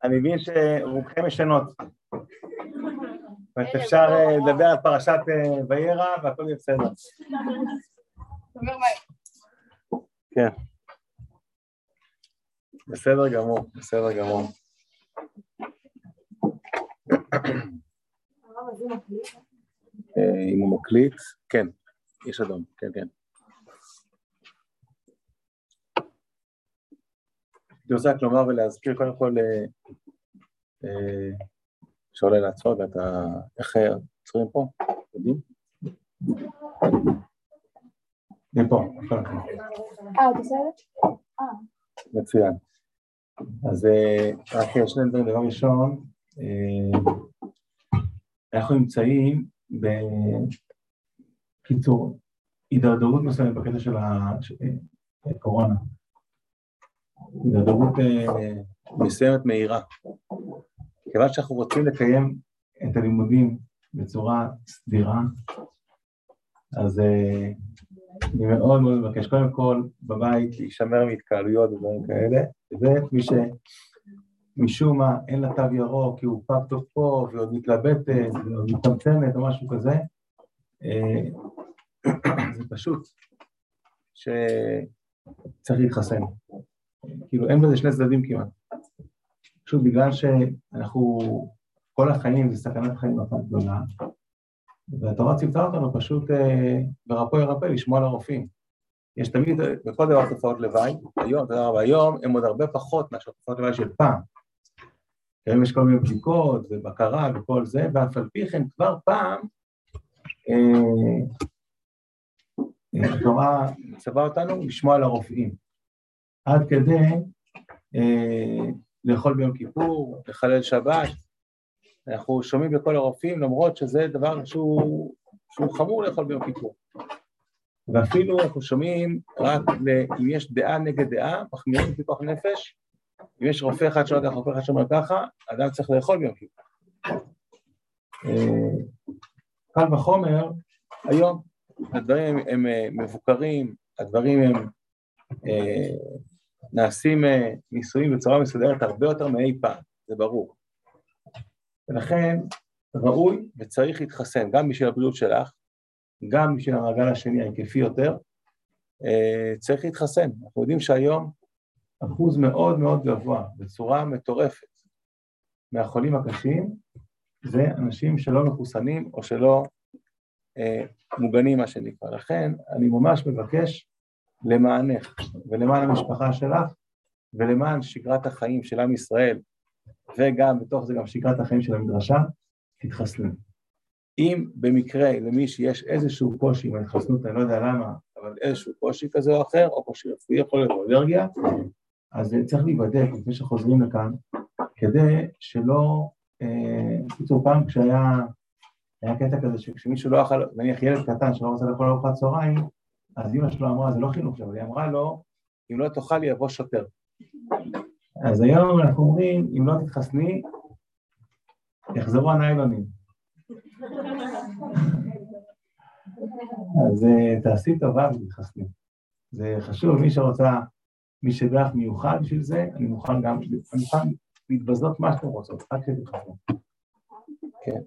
אני מבין שרובכם ישנות. אפשר לדבר על פרשת וירא והכל יהיה בסדר. כן. בסדר גמור, בסדר גמור. אם הוא מקליט, כן, יש אדום, כן, כן. אני רוצה כלומר ולהזכיר קודם כל שעולה לעצור ואתה, איך עוצרים פה? יודעים? אני פה, בסדר? מצוין. אז רק שני דברים, דבר ראשון, אנחנו נמצאים בקיצור, הידרדרות מסוימת בקטע של הקורונה. הידרדרות מסוימת מהירה. כיוון שאנחנו רוצים לקיים את הלימודים בצורה סדירה, אז אני מאוד מאוד מבקש, קודם כל בבית להישמר מהתקהלויות ודברים כאלה, ומי שמשום מה אין לה תו ירוק, כי הוא פג תוקפו ועוד מתלבטת ועוד מתמצמת או משהו כזה, זה פשוט שצריך להתחסן. כאילו אין בזה שני צדדים כמעט. פשוט בגלל שאנחנו, כל החיים זה סכנת חיים אחת גדולה, והתורה ציוותה אותנו פשוט ברפוא ירפא, לשמוע על הרופאים. יש תמיד, בכל דבר תופעות לוואי, היום, תודה רבה, היום הם עוד הרבה פחות מאשר תופעות לוואי של פעם. היום יש כל מיני בדיקות ובקרה וכל זה, ואף על פי כן כבר פעם, התורה צווה אותנו לשמוע על הרופאים. עד כדי לאכול ביום כיפור, לחלל שבת, אנחנו שומעים בכל הרופאים, למרות שזה דבר שהוא חמור לאכול ביום כיפור. ואפילו אנחנו שומעים רק אם יש דעה נגד דעה, מחמירים פיקוח נפש, אם יש רופא אחד שאומר ככה, רופא אחד שאומר ככה, אדם צריך לאכול ביום כיפור. קל וחומר, היום הדברים הם מבוקרים, הדברים הם נעשים ניסויים בצורה מסודרת הרבה יותר מאי פעם, זה ברור. ולכן ראוי וצריך להתחסן, גם בשביל הבריאות שלך, גם בשביל המעגל השני ההיקפי יותר, צריך להתחסן. אנחנו יודעים שהיום אחוז מאוד מאוד גבוה, בצורה מטורפת, מהחולים הקשים, זה אנשים שלא מחוסנים או שלא מוגנים מה שנקרא. לכן אני ממש מבקש למענך ולמען המשפחה שלך, ולמען שגרת החיים של עם ישראל, וגם בתוך זה גם שגרת החיים של המדרשה, תתחסנו. אם במקרה למי שיש איזשהו קושי עם ההתחסנות, אני לא יודע למה, אבל איזשהו קושי כזה או אחר, או קושי רפואי, יכול להיות אלרגיה, אז צריך להיבדק לפני שחוזרים לכאן, כדי שלא, בקיצור פעם כשהיה קטע כזה שכשמישהו לא אכל, נניח ילד קטן שלא רוצה לאכול ארוחת צהריים, אז אמא שלו אמרה, זה לא חינוך שלו, היא אמרה לו, אם לא תאכל יבוא שוטר. אז היום אנחנו אומרים, אם לא תתחסני, יחזרו הניילונים. אז תעשי טובה ותתחסני. זה חשוב, מי שרוצה, מי שדרך מיוחד בשביל זה, אני מוכן להתבזות מה שאתם רוצות, רק שתתחסנו. כן.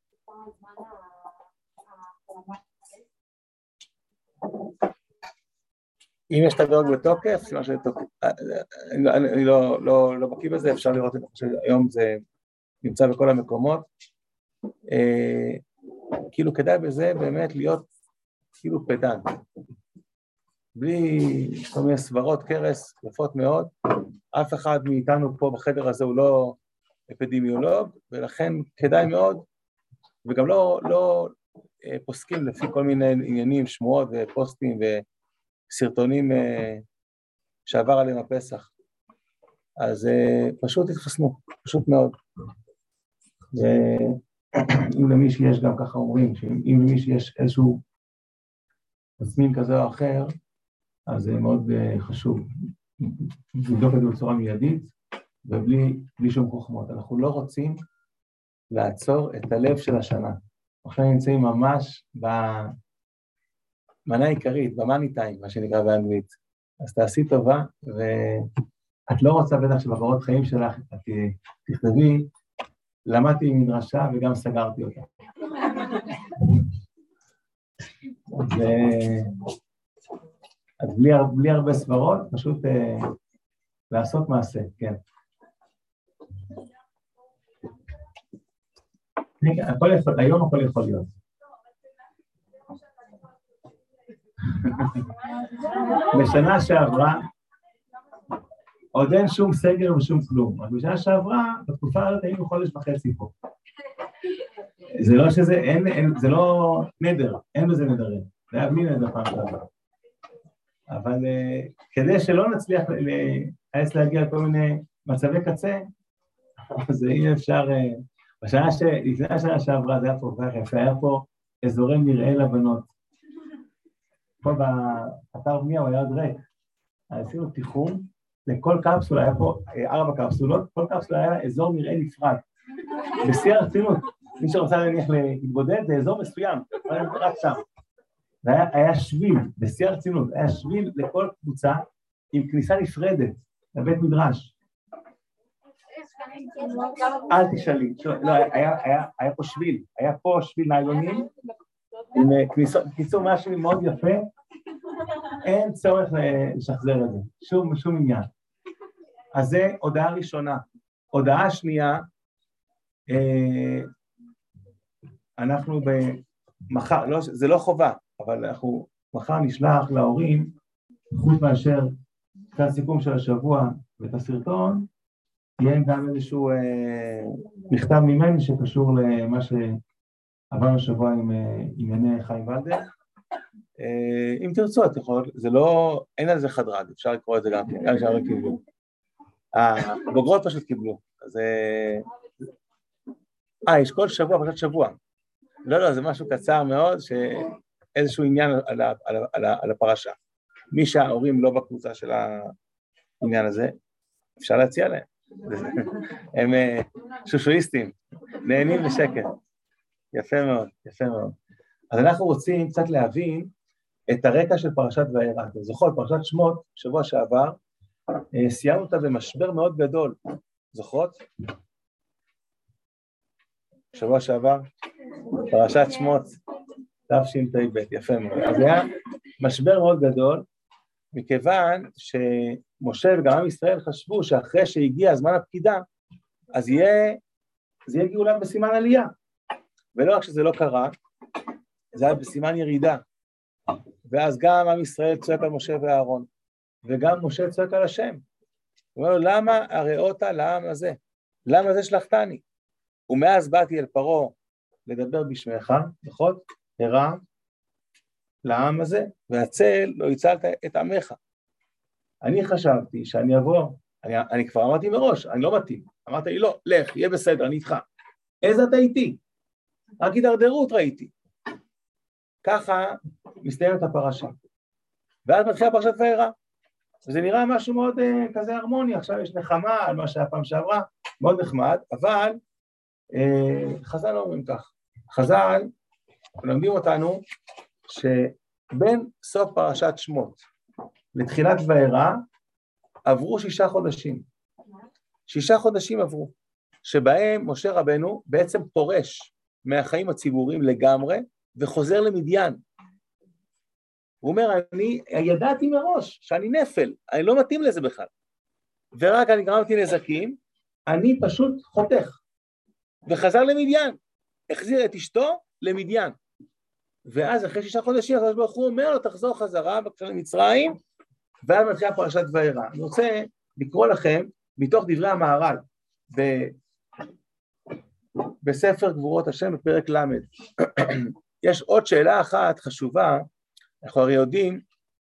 אם יש תדרוג בתוקף, אני לא בקיא בזה, אפשר לראות את זה, שהיום זה נמצא בכל המקומות, כאילו כדאי בזה באמת להיות כאילו פדנט, בלי כל מיני סברות קרס יפות מאוד, אף אחד מאיתנו פה בחדר הזה הוא לא אפידמיולוג, ולכן כדאי מאוד, וגם לא פוסקים לפי כל מיני עניינים, שמועות ופוסטים וסרטונים שעבר עליהם הפסח. אז פשוט התחסנו, פשוט מאוד. ואם למי שיש גם ככה אומרים, שאם למי שיש איזשהו תסמין כזה או אחר, אז זה מאוד חשוב. לבדוק את זה בצורה מיידית, ובלי שום חוכמות. אנחנו לא רוצים לעצור את הלב של השנה. עכשיו נמצאים ממש במנה העיקרית, במאני טיים, מה שנקרא באנגלית. אז תעשי טובה, ואת לא רוצה בטח שבקורות חיים שלך, את תכתבי, למדתי מדרשה וגם סגרתי אותה. אז בלי הרבה סברות, פשוט לעשות מעשה, כן. היום הכל יכול להיות. בשנה שעברה, עוד אין שום סגר ושום כלום. אז בשנה שעברה, בתקופה הזאת היינו חודש וחצי פה. זה לא שזה, זה לא נדר, אין בזה נדרים. זה היה בלי נדר פעם שעברה. אבל כדי שלא נצליח להגיע לכל מיני מצבי קצה, אז אי אפשר, לפני השנה שעברה זה היה פה כך, היה פה אזורי מרעה לבנות. פה באתר בנייה הוא היה עוד ריק. עשינו תיחום, לכל קפסולה, היה פה 4 קפסולות, כל קפסולה היה אזור מרעה נפרד. בשיא הרצינות, מי שרוצה להניח להתבודד, זה אזור מסוים, רק שם. היה שביל, בשיא הרצינות, היה שביל לכל קבוצה עם כניסה נפרדת לבית מדרש. אל תשאלי, לא, היה פה שביל, היה פה שביל ניילונים, עם כניסו משהו מאוד יפה, אין צורך לשחזר את זה, שום עניין. אז זה הודעה ראשונה. הודעה שנייה, אנחנו במחר, זה לא חובה, אבל אנחנו מחר נשלח להורים, חוץ מאשר את הסיכום של השבוע ואת הסרטון, יהיה גם איזשהו מכתב ממני שקשור למה שעברנו השבוע עם ענייני חיים ולדר. אם תרצו, את יכולת, זה לא, אין על זה חדרד, אפשר לקרוא את זה גם כן, גם אפשר קיבלו. הבוגרות פשוט קיבלו, אז יש כל שבוע, פשוט שבוע. לא, זה משהו קצר מאוד, שאיזשהו עניין על הפרשה. מי שההורים לא בקבוצה של העניין הזה, אפשר להציע להם. הם שושואיסטים, נהנים בשקט. יפה מאוד, יפה מאוד. אז אנחנו רוצים קצת להבין את הרקע של פרשת וארא. אתם זוכרות, פרשת שמות, שבוע שעבר, סיימנו אותה במשבר מאוד גדול. זוכרות? שבוע שעבר, פרשת שמות, תשפ"ב, יפה מאוד. אז זה היה משבר מאוד גדול, מכיוון שמשה וגם עם ישראל חשבו שאחרי שהגיע זמן הפקידה, אז זה יהיה גאולה בסימן עלייה. ולא רק שזה לא קרה, זה היה בסימן ירידה. ואז גם עם ישראל צועק על משה ואהרון, וגם משה צועק על השם. הוא אומר לו, למה הראות לעם הזה? למה זה שלחתני? ומאז באתי אל פרעה לדבר בשמך, נכון? הרע לעם הזה, והצל לא הצלת את עמך. אני חשבתי שאני אבוא, אני כבר אמרתי מראש, אני לא מתאים. אמרת לי, לא, לך, יהיה בסדר, אני איתך. איזה אתה איתי? רק הידרדרות ראיתי. ככה מסתיימת הפרשה. ואז מתחילה פרשת וארא. וזה נראה משהו מאוד כזה הרמוני, עכשיו יש נחמה על מה שהיה פעם שעברה, מאוד נחמד, אבל חז"ל לא אומרים כך. חז"ל לומדים אותנו שבין סוף פרשת שמות לתחילת וארא עברו 6 חודשים. 6 חודשים עברו, שבהם משה רבנו בעצם פורש מהחיים הציבוריים לגמרי וחוזר למדיין. הוא אומר, אני ידעתי מראש שאני נפל, אני לא מתאים לזה בכלל. ורק אני גרמתי נזקים, אני פשוט חותך. וחזר למדיין, החזיר את אשתו למדיין. ואז אחרי 6 חודשים, הקדוש ברוך הוא אומר לו, תחזור חזרה בבקשה למצרים, ואז מתחילה פרשת וארא. אני רוצה לקרוא לכם, מתוך דברי המהר"ל, בספר גבורות השם, בפרק ל'. יש עוד שאלה אחת חשובה, אנחנו הרי יודעים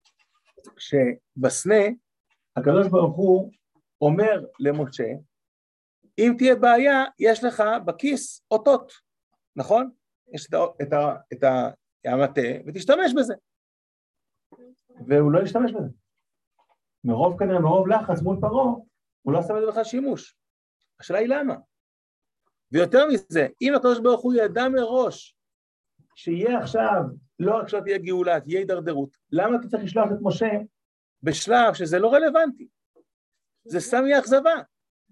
שבסנה, הקדוש ברוך הוא אומר למשה, אם תהיה בעיה, יש לך בכיס אותות, נכון? יש את המטה, ותשתמש בזה. והוא לא ישתמש בזה. מרוב לחץ מול פרעה, הוא לא עשה בזה בכלל שימוש. השאלה היא למה? ויותר מזה, אם הקדוש ברוך הוא ידע מראש, שיהיה עכשיו, לא רק שלא תהיה גאולה, תהיה הידרדרות, למה אתה צריך לשלוח את משה בשלב שזה לא רלוונטי? זה סתם יהיה אכזבה.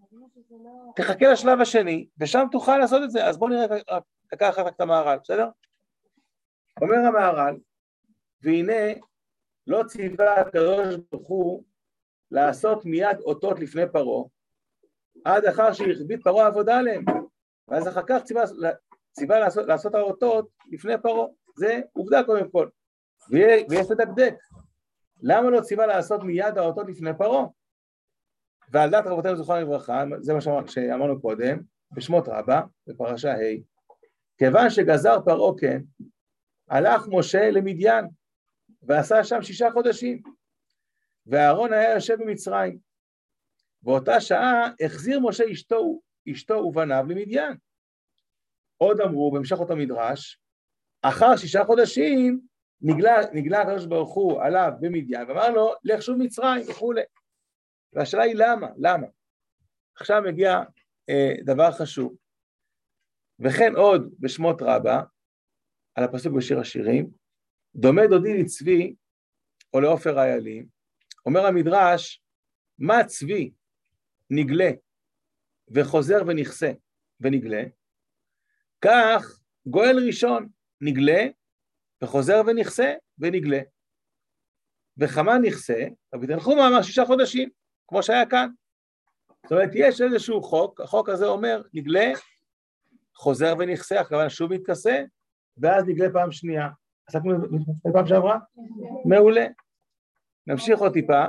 תחכה לשלב השני, ושם תוכל לעשות את זה. אז בואו נראה דקה אחת את המהר"ל, בסדר? אומר המהר"ל, והנה לא ציווה הקדוש ברוך הוא לעשות מיד אותות לפני פרעה, עד אחר שהכביד פרעה עבודה עליהם, ואז אחר כך ציווה לעשות האותות לפני פרעה. זה עובדה קודם כל, ויש לדקדק. למה לא ציווה לעשות מיד האותות לפני פרעה? ועל דעת רבותינו זכרם לברכה, זה מה שאמרנו קודם, בשמות רבה, בפרשה ה', כיוון שגזר פרעה כן, הלך משה למדיין, ועשה שם 6 חודשים, ואהרון היה יושב במצרים, באותה שעה החזיר משה אשתו ובניו למדיין. עוד אמרו בהמשך אותו מדרש, אחר 6 חודשים נגלה הקדוש ברוך הוא עליו במדיין, ואמר לו, לך שוב מצרים וכו'. והשאלה היא למה? עכשיו מגיע דבר חשוב. וכן עוד בשמות רבה, על הפסוק בשיר השירים, דומה דודי לצבי או לעופר רעיילים, אומר המדרש, מה צבי נגלה וחוזר ונכסה ונגלה, כך גואל ראשון נגלה וחוזר ונכסה ונגלה. וכמה נכסה, רבי תנחומא אמר 6 חודשים, כמו שהיה כאן. זאת אומרת, יש איזשהו חוק, החוק הזה אומר, נגלה, חוזר ונכסה, הכוונה שוב מתכסה, ואז נגלה פעם שנייה. עסקנו פעם שעברה? מעולה. נמשיך עוד טיפה,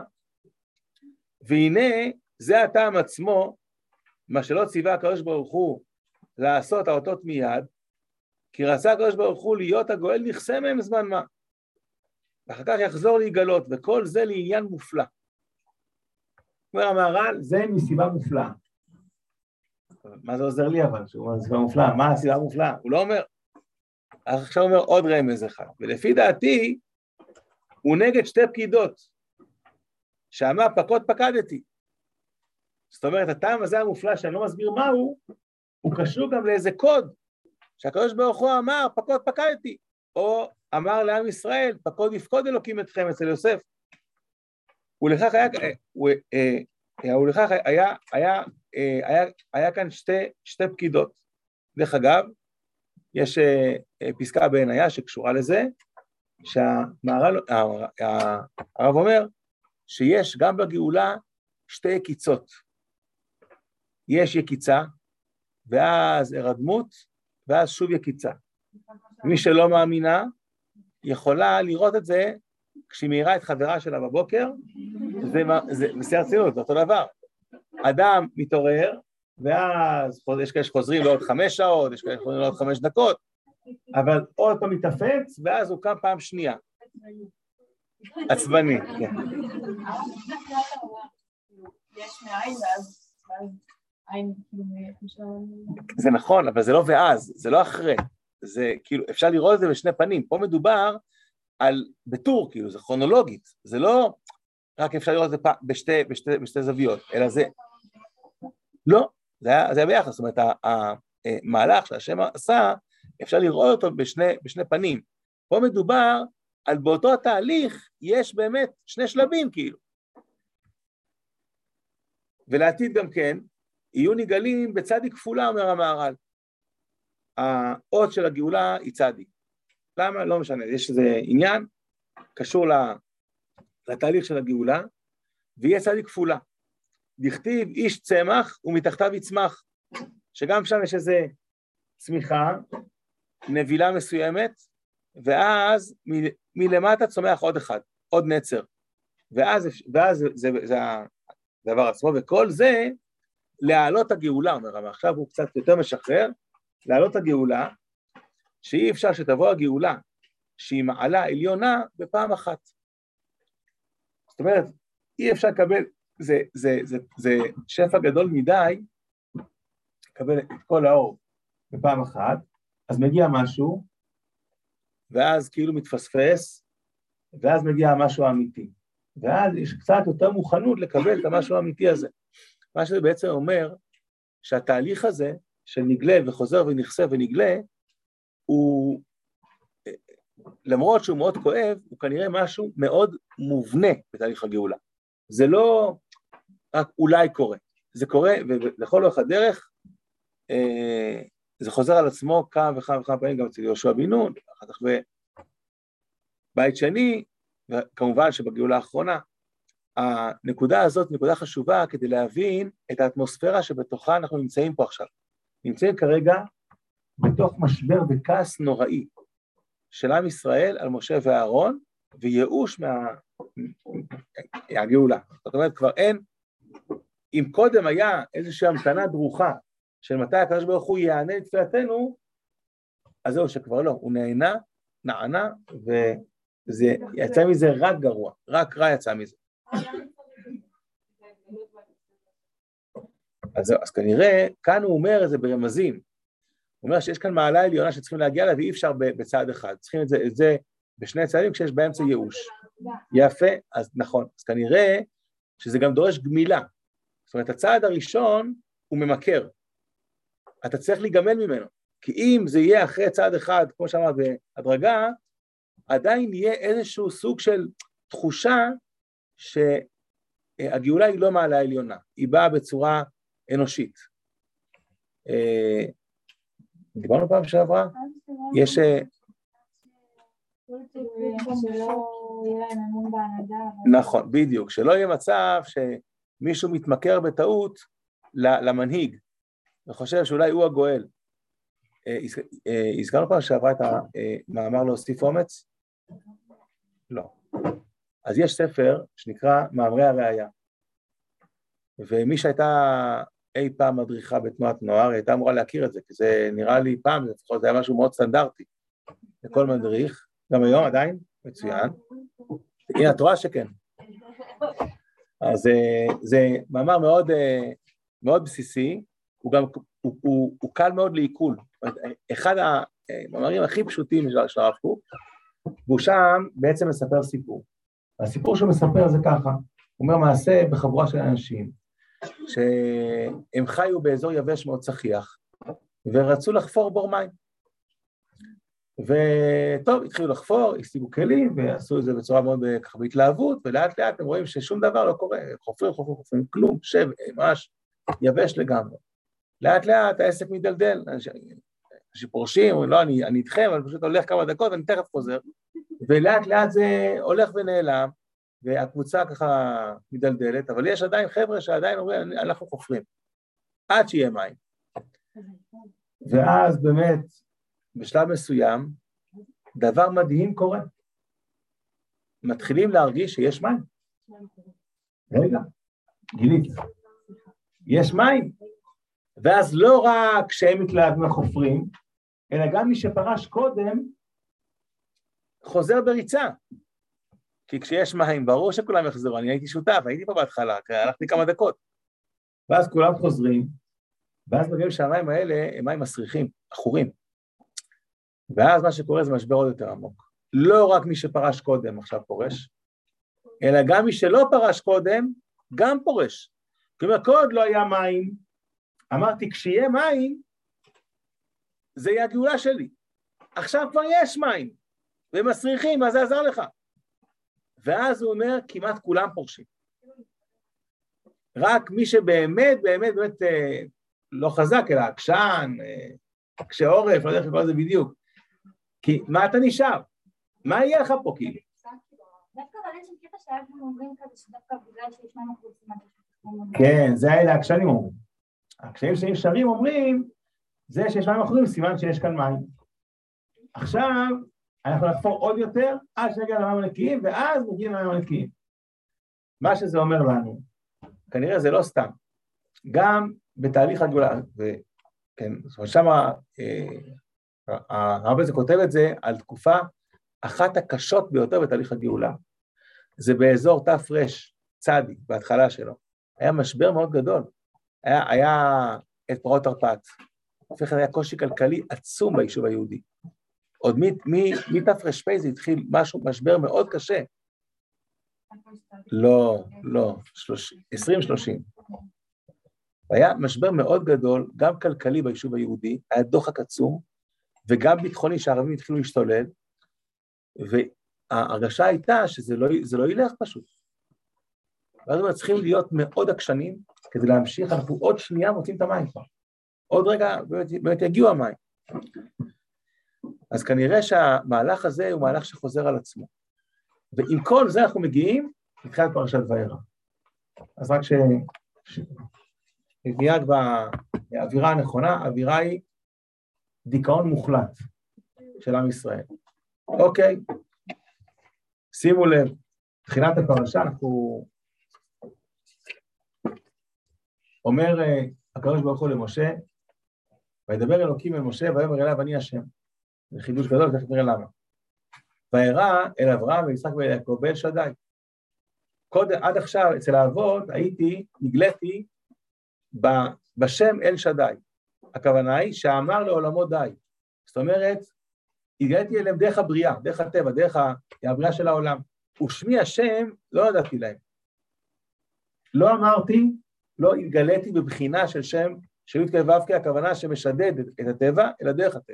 והנה זה הטעם עצמו, מה שלא ציווה הקדוש ברוך הוא לעשות האותות מיד, כי רצה הקדוש ברוך הוא להיות הגואל נכסה מהם זמן מה. ואחר כך יחזור להיגלות, וכל זה לעניין מופלא. אומר המהר"ל, זה מסיבה מופלאה. מה זה עוזר לי אבל, שהוא אומר מסיבה מופלאה? מה הסיבה המופלאה? הוא לא אומר. עכשיו אומר עוד רמז אחד, ולפי דעתי, הוא נגד 2 פקידות, שאמר פקוד פקדתי. זאת אומרת, הטעם הזה המופלא שאני לא מסביר מהו, הוא קשור גם לאיזה קוד, שהקדוש ברוך הוא אמר פקוד פקדתי, או אמר לעם ישראל, פקוד יפקוד אלוקים אתכם אצל יוסף. ולכך היה כאן 2 פקידות. דרך אגב, יש פסקה בעיניה שקשורה לזה, שהרב אומר שיש גם בגאולה 2 יקיצות. יש יקיצה, ואז הרדמות, ואז שוב יקיצה. מי שלא מאמינה, יכולה לראות את זה, כשהיא מאירה את חברה שלה בבוקר, זה בסדר צינות, זה אותו דבר. אדם מתעורר, ואז יש כאלה שחוזרים לעוד 5 שעות, יש כאלה שחוזרים לעוד 5 דקות, אבל עוד פעם מתאפץ, ואז הוא קם פעם שנייה. עצבני, כן. יש מאין ואז עין זה נכון, אבל זה לא ואז, זה לא אחרי. זה כאילו, אפשר לראות את זה בשני פנים. פה מדובר על בטור, כאילו, זה כרונולוגית. זה לא רק אפשר לראות את זה בשתי זוויות, אלא זה... לא, זה היה ביחס. זאת אומרת, המהלך שהשם עשה, אפשר לראות אותו בשני פנים. פה מדובר על באותו התהליך, יש באמת 2 שלבים, כאילו. ולעתיד גם כן, יהיו נגלים בצדיק כפולה, אומר המהר"ל. האות של הגאולה היא צדיק. למה? לא משנה, יש איזה עניין, קשור לתהליך של הגאולה, ויהיה צדיק כפולה. דכתיב איש צמח ומתחתיו יצמח, שגם שם יש איזה צמיחה, נבילה מסוימת, ואז מלמטה צומח עוד אחד, עוד נצר. ואז זה הדבר עצמו, וכל זה להעלות הגאולה, אומר רב. עכשיו הוא קצת יותר משחרר, להעלות הגאולה, שאי אפשר שתבוא הגאולה, שהיא מעלה עליונה בפעם אחת. זאת אומרת, אי אפשר לקבל, זה שפע גדול מדי, לקבל את כל האור בפעם אחת, אז מגיע משהו, ואז כאילו מתפספס, ואז מגיע המשהו האמיתי. ואז יש קצת יותר מוכנות לקבל את המשהו האמיתי הזה. מה שזה בעצם אומר, שהתהליך הזה, של נגלה וחוזר ונכסה ונגלה, הוא, למרות שהוא מאוד כואב, הוא כנראה משהו מאוד מובנה בתהליך הגאולה. זה לא רק אולי קורה. זה קורה, ולכל אורך הדרך, זה חוזר על עצמו כמה וכמה פעמים, גם אצל יהושע בן נון, אחר כך בבית שני, וכמובן שבגאולה האחרונה, הנקודה הזאת נקודה חשובה כדי להבין את האטמוספירה שבתוכה אנחנו נמצאים פה עכשיו. נמצאים כרגע בתוך משבר וכעס נוראי של עם ישראל על משה ואהרון, וייאוש מהגאולה. זאת אומרת, כבר אין, אם קודם היה איזושהי המתנה דרוכה, של מתי הקדוש ברוך הוא יענה את תפילתנו, אז זהו שכבר לא, הוא נענה, וזה יצא מזה רק גרוע, רק רע יצא מזה. אז כנראה, כאן הוא אומר את זה ברמזים, הוא אומר שיש כאן מעלה עליונה שצריכים להגיע לה, ואי אפשר בצעד אחד, צריכים את זה בשני צעדים כשיש באמצע ייאוש. יפה, אז נכון, אז כנראה שזה גם דורש גמילה, זאת אומרת, הצעד הראשון הוא ממכר, אתה צריך להיגמל ממנו, כי אם זה יהיה אחרי צעד אחד, כמו שאמרת בהדרגה, עדיין יהיה איזשהו סוג של תחושה שהגאולה היא לא מעלה עליונה, היא באה בצורה אנושית. דיברנו פעם שעברה? יש... נכון, בדיוק, שלא יהיה מצב שמישהו מתמכר בטעות למנהיג, וחושב שאולי הוא הגואל. הזכרנו פעם שעברה את המאמר להוסיף אומץ? לא. אז יש ספר שנקרא מאמרי הראייה, ומי שהייתה אי פעם מדריכה בתנועת נוער, הייתה אמורה להכיר את זה, כי זה נראה לי פעם, זה היה משהו מאוד סטנדרטי, לכל מדריך, גם היום עדיין, מצוין. הנה, את רואה שכן. אז זה מאמר מאוד, מאוד בסיסי, הוא קל מאוד לעיכול. אחד המאמרים הכי פשוטים של הרב קוק, והוא שם בעצם מספר סיפור. הסיפור שהוא מספר זה ככה, הוא אומר מעשה בחבורה של אנשים, שהם חיו באזור יבש מאוד צחיח, ורצו לחפור בור מים. וטוב, התחילו לחפור, השיגו כלים, ועשו את זה בצורה מאוד ככה בהתלהבות, ולאט לאט הם רואים ששום דבר לא קורה, חופרים, כלום, ממש יבש לגמרי. לאט לאט העסק מדלדל, אנשים פורשים, אומרים, לא, אני איתכם, אני פשוט הולך כמה דקות, אני תכף חוזר, ולאט לאט זה הולך ונעלם, והקבוצה ככה מדלדלת, אבל יש עדיין חבר'ה שעדיין אומרים, אנחנו חופרים, עד שיהיה מים. ואז באמת, בשלב מסוים, דבר מדהים קורה. מתחילים להרגיש שיש מים. רגע, גילית. יש מים. ואז לא רק שהם מתלהבים החופרים, אלא גם מי שפרש קודם, חוזר בריצה. כי כשיש מים, ברור שכולם יחזרו, אני הייתי שותף, הייתי פה בהתחלה, הלכתי כמה דקות. ואז כולם חוזרים, ואז מגיעים שהמים האלה הם מים מסריחים, עכורים. ואז מה שקורה זה משבר עוד יותר עמוק. לא רק מי שפרש קודם עכשיו פורש, אלא גם מי שלא פרש קודם, גם פורש. כלומר, כל עוד לא היה מים, אמרתי, כשיהיה מים, זה יהיה הגאולה שלי. עכשיו כבר יש מים, ומסריחים, אז זה עזר לך. ואז הוא אומר, כמעט כולם פורשים. רק מי שבאמת, באמת, באמת, לא חזק, אלא עקשן, קשה עורף, לא יודע איך לקרוא לזה בדיוק. כי מה אתה נשאר? מה יהיה לך פה כאילו? דווקא אבל יש קטע שאנחנו אומרים כזה שדווקא בגלל שיש מים החוצים. כן, זה האלה הקשנים אומרים. הקשנים שנשארים אומרים, זה שיש מים אחרים, סימן שיש כאן מים. עכשיו, אנחנו נחפור עוד יותר, עד שנגיע למים הנקיים, ואז נגיע למים הנקיים. מה שזה אומר לנו, כנראה זה לא סתם. גם בתהליך הגאולה, וכן, שם הרב הזה כותב את זה על תקופה אחת הקשות ביותר בתהליך הגאולה. זה באזור תר"ש צדי, בהתחלה שלו. היה משבר מאוד גדול. היה את פרעות תרפ"ט. הופך היה קושי כלכלי עצום ביישוב היהודי. עוד מתר"פ זה התחיל משבר מאוד קשה. לא, 2030. היה משבר מאוד גדול, גם כלכלי ביישוב היהודי, היה דוחק עצום, וגם ביטחוני שהערבים התחילו להשתולל, וההרגשה הייתה שזה לא ילך פשוט. ואז אנחנו צריכים להיות מאוד עקשנים, כדי להמשיך, אנחנו עוד שנייה מוצאים את המים כבר. עוד רגע באמת יגיעו המים. אז כנראה שהמהלך הזה הוא מהלך שחוזר על עצמו. ועם כל זה אנחנו מגיעים לתחילת פרשת וירא. אז רק שנגיע באווירה הנכונה, האווירה היא דיכאון מוחלט של עם ישראל. אוקיי, שימו לב, תחילת הפרשה אנחנו אומר הקדוש ברוך הוא למשה, וידבר אלוקים אל משה ויאמר אליו אני השם. זה חידוש גדול, תכף נראה למה. וירא אל אברהם ויצחק ויעקב ואל שדי. עד עכשיו אצל האבות נגליתי בשם אל שדי. הכוונה היא שאמר לעולמו די. זאת אומרת, הגעתי אליהם דרך הבריאה, דרך הטבע, דרך הבריאה של העולם. ושמי השם לא ידעתי להם. לא אמרתי, לא התגליתי בבחינה של שם, של י' כ' הכוונה שמשדד את הטבע, אלא דרך הטבע.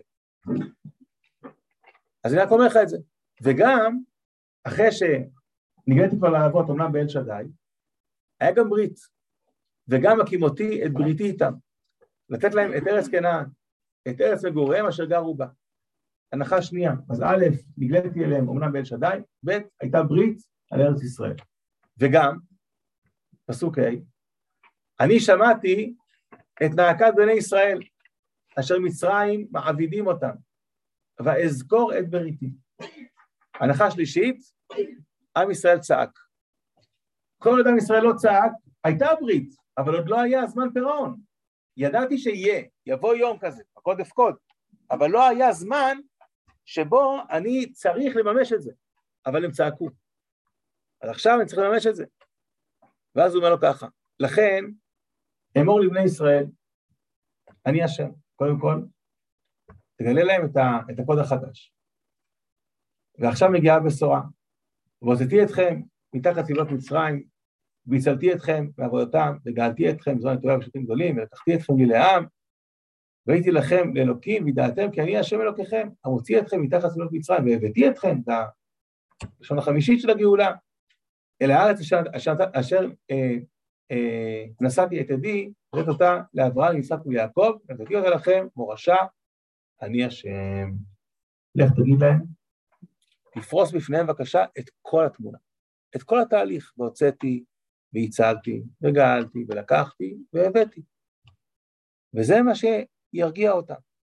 אז אני רק אומר לך את זה. וגם, אחרי שנגליתי כבר לאבות, אומנם באל שדי, היה גם ברית. וגם הקימותי את בריתי איתם. לתת להם את ארץ כנען, את ארץ מגוריהם אשר גרו בה. הנחה שנייה. אז א', נגליתי אליהם, אומנם באל שדי, ב', הייתה ברית על ארץ ישראל. וגם, פסוק ה', אני שמעתי את נאקת בני ישראל, אשר מצרים מעבידים אותם, ואזכור את בריתי. הנחה שלישית, עם ישראל צעק. כל עוד עם ישראל לא צעק, הייתה ברית, אבל עוד לא היה זמן פירעון. ידעתי שיהיה, יבוא יום כזה, הקוד אפקוד, אבל לא היה זמן שבו אני צריך לממש את זה, אבל הם צעקו. אז עכשיו אני צריך לממש את זה. ואז הוא אומר לו ככה, לכן, אמור לבני ישראל, אני השם, קודם כל, תגלה להם את הקוד החדש. ועכשיו מגיעה הבשורה, והוצאתי אתכם מתחת צבאות מצרים, והצלתי אתכם מעבודתם, וגאלתי אתכם, זו נטויה בשבטים גדולים, ולקחתי אתכם לי לעם, והייתי לכם לאלוקים, וידעתם, כי אני השם אלוקיכם, המוציא אתכם מתחת צבאות מצרים, והבאתי אתכם, זה הלשון החמישית של הגאולה, אל הארץ אשר נשאתי את ידי, ואת אותה לאברהם, יצחק ויעקב, ונתתי אותה לכם, מורשה, אני השם. לך תגיד להם, תפרוס בפניהם בבקשה את כל התמונה, את כל התהליך, והוצאתי, והצלתי, וגאלתי, ולקחתי, והבאתי. וזה מה שירגיע אותם.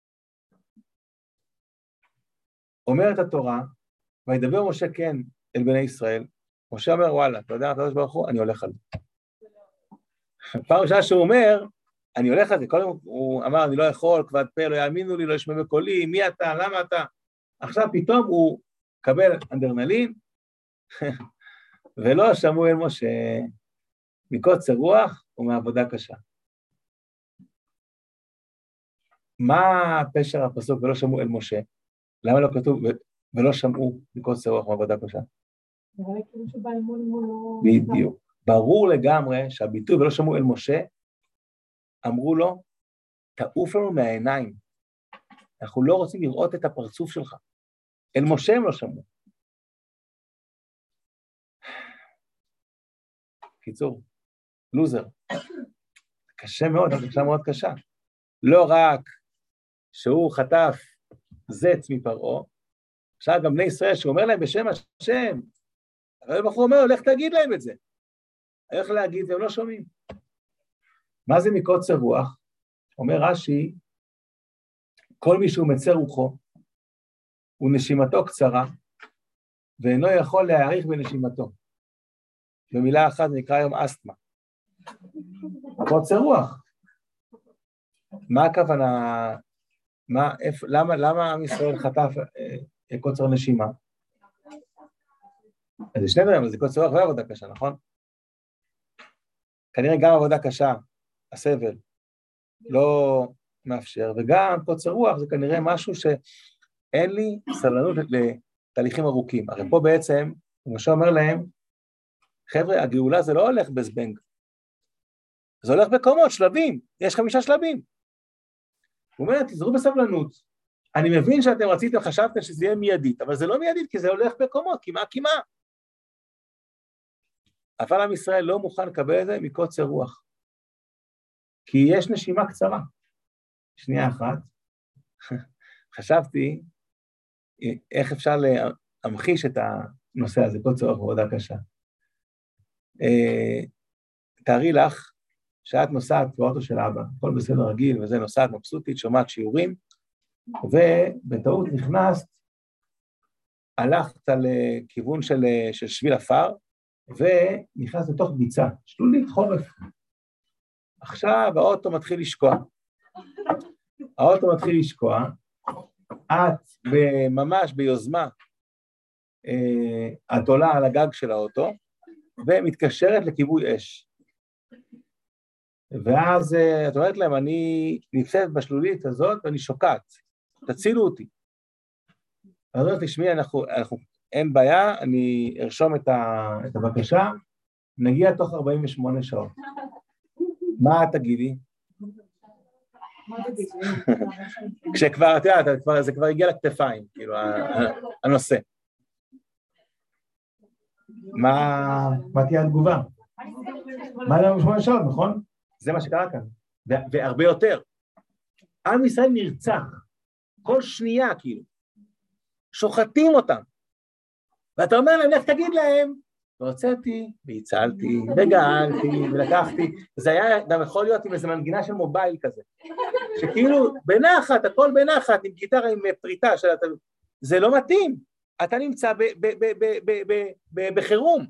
אומרת התורה, וידבר משה כן אל בני ישראל, משה אומר, וואלה, אתה יודע, הקדוש ברוך הוא, אני הולך על זה. פעם ראשונה שהוא אומר, אני הולך על זה, קודם הוא אמר, אני לא יכול, כבד פה, לא יאמינו לי, לא ישמעו בקולי, מי אתה, למה אתה? עכשיו פתאום הוא קבל אנדרנלין, ולא שמעו אל משה, מקוצר רוח ומעבודה קשה. מה פשר הפסוק ולא שמעו אל משה? למה לא כתוב ולא שמעו מקוצר רוח ומעבודה קשה? בדיוק. ברור לגמרי שהביטוי ולא שמעו אל משה, אמרו לו, תעוף לנו מהעיניים. אנחנו לא רוצים לראות את הפרצוף שלך. אל משה הם לא שמעו. קיצור, לוזר. קשה מאוד, קשה מאוד קשה. לא רק שהוא חטף זץ מפרעה, עכשיו גם בני ישראל שאומר להם בשם השם, אבל בחור אומר, הולך תגיד להם את זה. הולך להגיד, והם לא שומעים. מה זה מקוצר רוח? אומר רש"י, כל מי שהוא מצר רוחו, ונשימתו קצרה, ואינו יכול להאריך בנשימתו. במילה אחת נקרא היום אסתמה. קוצר רוח. מה הכוונה? למה עם ישראל חטף קוצר נשימה? אז זה שני דברים, זה קוצר רוח ועבודה קשה, נכון? כנראה גם עבודה קשה, הסבל, לא מאפשר, וגם קוצר רוח זה כנראה משהו שאין לי סבלנות לתהליכים ארוכים. הרי פה בעצם, משה אומר להם, חבר'ה, הגאולה זה לא הולך בזבנג, זה הולך בקומות, שלבים, יש 5 שלבים. הוא אומר, תזרו בסבלנות, אני מבין שאתם רציתם, חשבתם שזה יהיה מיידית, אבל זה לא מיידית, כי זה הולך בקומות, כמעט. אבל עם ישראל לא מוכן לקבל את זה מקוצר רוח. כי יש נשימה קצרה. שנייה אחת. חשבתי איך אפשר להמחיש את הנושא הזה, קוצר רוח עבודה קשה. תארי לך שאת נוסעת באוטו של אבא, הכל בסדר רגיל, וזה נוסעת מבסוטית, שומעת שיעורים, ובטעות נכנסת, הלכת על כיוון של שביל עפר, ונכנסת לתוך ביצה, שלולית חורף. עכשיו האוטו מתחיל לשקוע. את ממש ביוזמה, את עולה על הגג של האוטו, ומתקשרת לכיבוי אש. ואז את אומרת להם, אני נמצאת בשלולית הזאת ואני שוקעת, תצילו אותי. אז אומרת לי, שמי, אין בעיה, אני ארשום את הבקשה, נגיע תוך 48 שעות. מה תגידי? כשכבר, את יודעת, זה כבר הגיע לכתפיים, כאילו, הנושא. מה תהיה התגובה? מה זה 48 שעות, נכון? זה מה שקרה כאן, והרבה יותר. עם ישראל נרצח, כל שנייה כאילו, שוחטים אותם, ואתה אומר להם, לך תגיד להם, והוצאתי, והצלתי, וגאלתי, ולקחתי, זה היה גם יכול להיות עם איזו מנגינה של מובייל כזה, שכאילו בנחת, הכל בנחת, עם גיטרה עם פריטה, זה לא מתאים, אתה נמצא בחירום.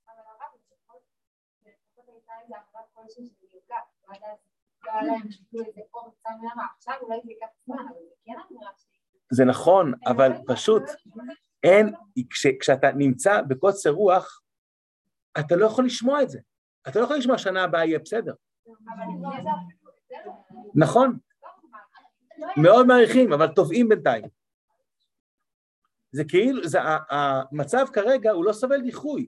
זה נכון, אבל פשוט אין, כשאתה נמצא בקוצר רוח, אתה לא יכול לשמוע את זה. אתה לא יכול לשמוע שנה הבאה יהיה בסדר. נכון. מאוד מעריכים, אבל טובעים בינתיים. זה כאילו, המצב כרגע הוא לא סובל דיחוי.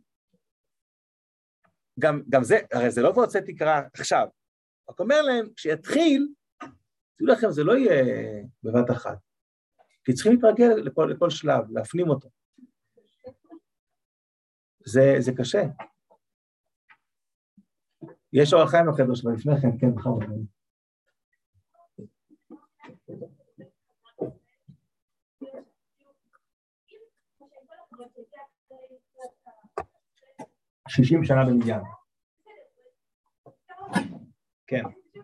גם זה, הרי זה לא והוצאתי קרא עכשיו. רק אומר להם, כשיתחיל, תראו לכם, זה לא יהיה בבת אחת. כי צריכים להתרגל לכל שלב, להפנים אותו. זה קשה. יש אור החיים הקדוש, ולפני כן, כן, בכבוד. 60 שנה במניין. כן.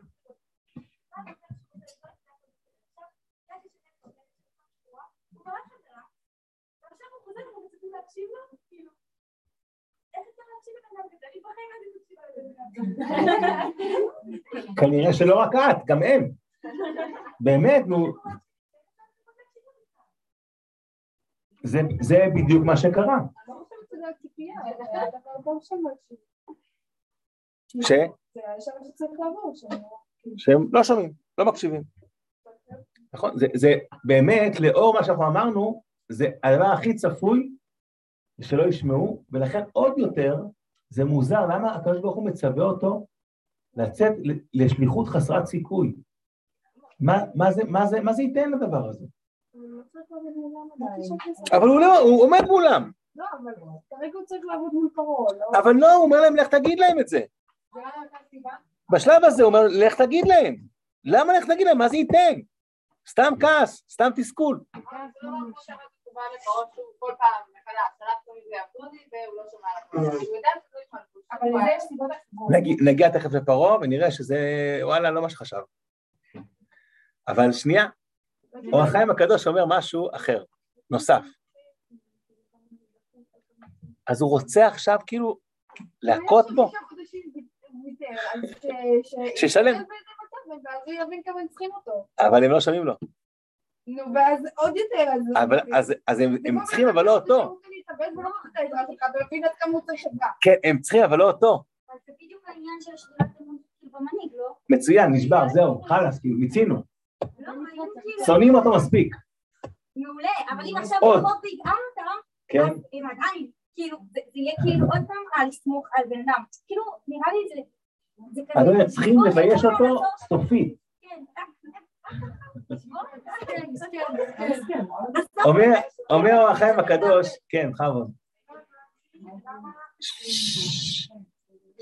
כנראה שלא רק את, גם הם. באמת, נו. זה בדיוק מה שקרה. שהם לא שומעים, לא מקשיבים. נכון, זה באמת, לאור מה שאנחנו אמרנו, זה הדבר הכי צפוי, שלא ישמעו, ולכן עוד יותר, זה מוזר, למה הקדוש ברוך הוא מצווה אותו לצאת לשליחות חסרת סיכוי? מה זה ייתן לדבר הזה? אבל הוא עומד מולם. לא, אבל כרגע הוא צריך לעבוד מול פרעה. אבל לא, הוא אומר להם, לך תגיד להם את זה. בשלב הזה הוא אומר, לך תגיד להם. למה לך תגיד להם? מה זה ייתן? סתם כעס, סתם תסכול. נגיע תכף לפרעה ונראה שזה, וואלה, לא מה שחשב. אבל שנייה, אור החיים הקדוש אומר משהו אחר, נוסף. אז הוא רוצה עכשיו כאילו להכות בו. שישלם. ואז הוא יבין כמה הם צריכים אותו. אבל הם לא שומעים לו. נו, ואז עוד יותר. אז הם צריכים, אבל לא אותו. כן, הם צריכים, אבל לא אותו. אז זה בדיוק העניין של השדולת אמון במנהיג, לא? מצוין, נשבר, זהו, חלאס, כאילו, מיצינו. שונאים אותו מספיק. מעולה, אבל אם עכשיו הוא לא ביגעה אותה, אז הם עדיין, כאילו, זה יהיה כאילו עוד פעם על לסמוך על בן אדם. כאילו, נראה לי זה כזה... אדוני, צריכים לבייש אותו סופית. כן, אומר החיים הקדוש, כן, חבוד.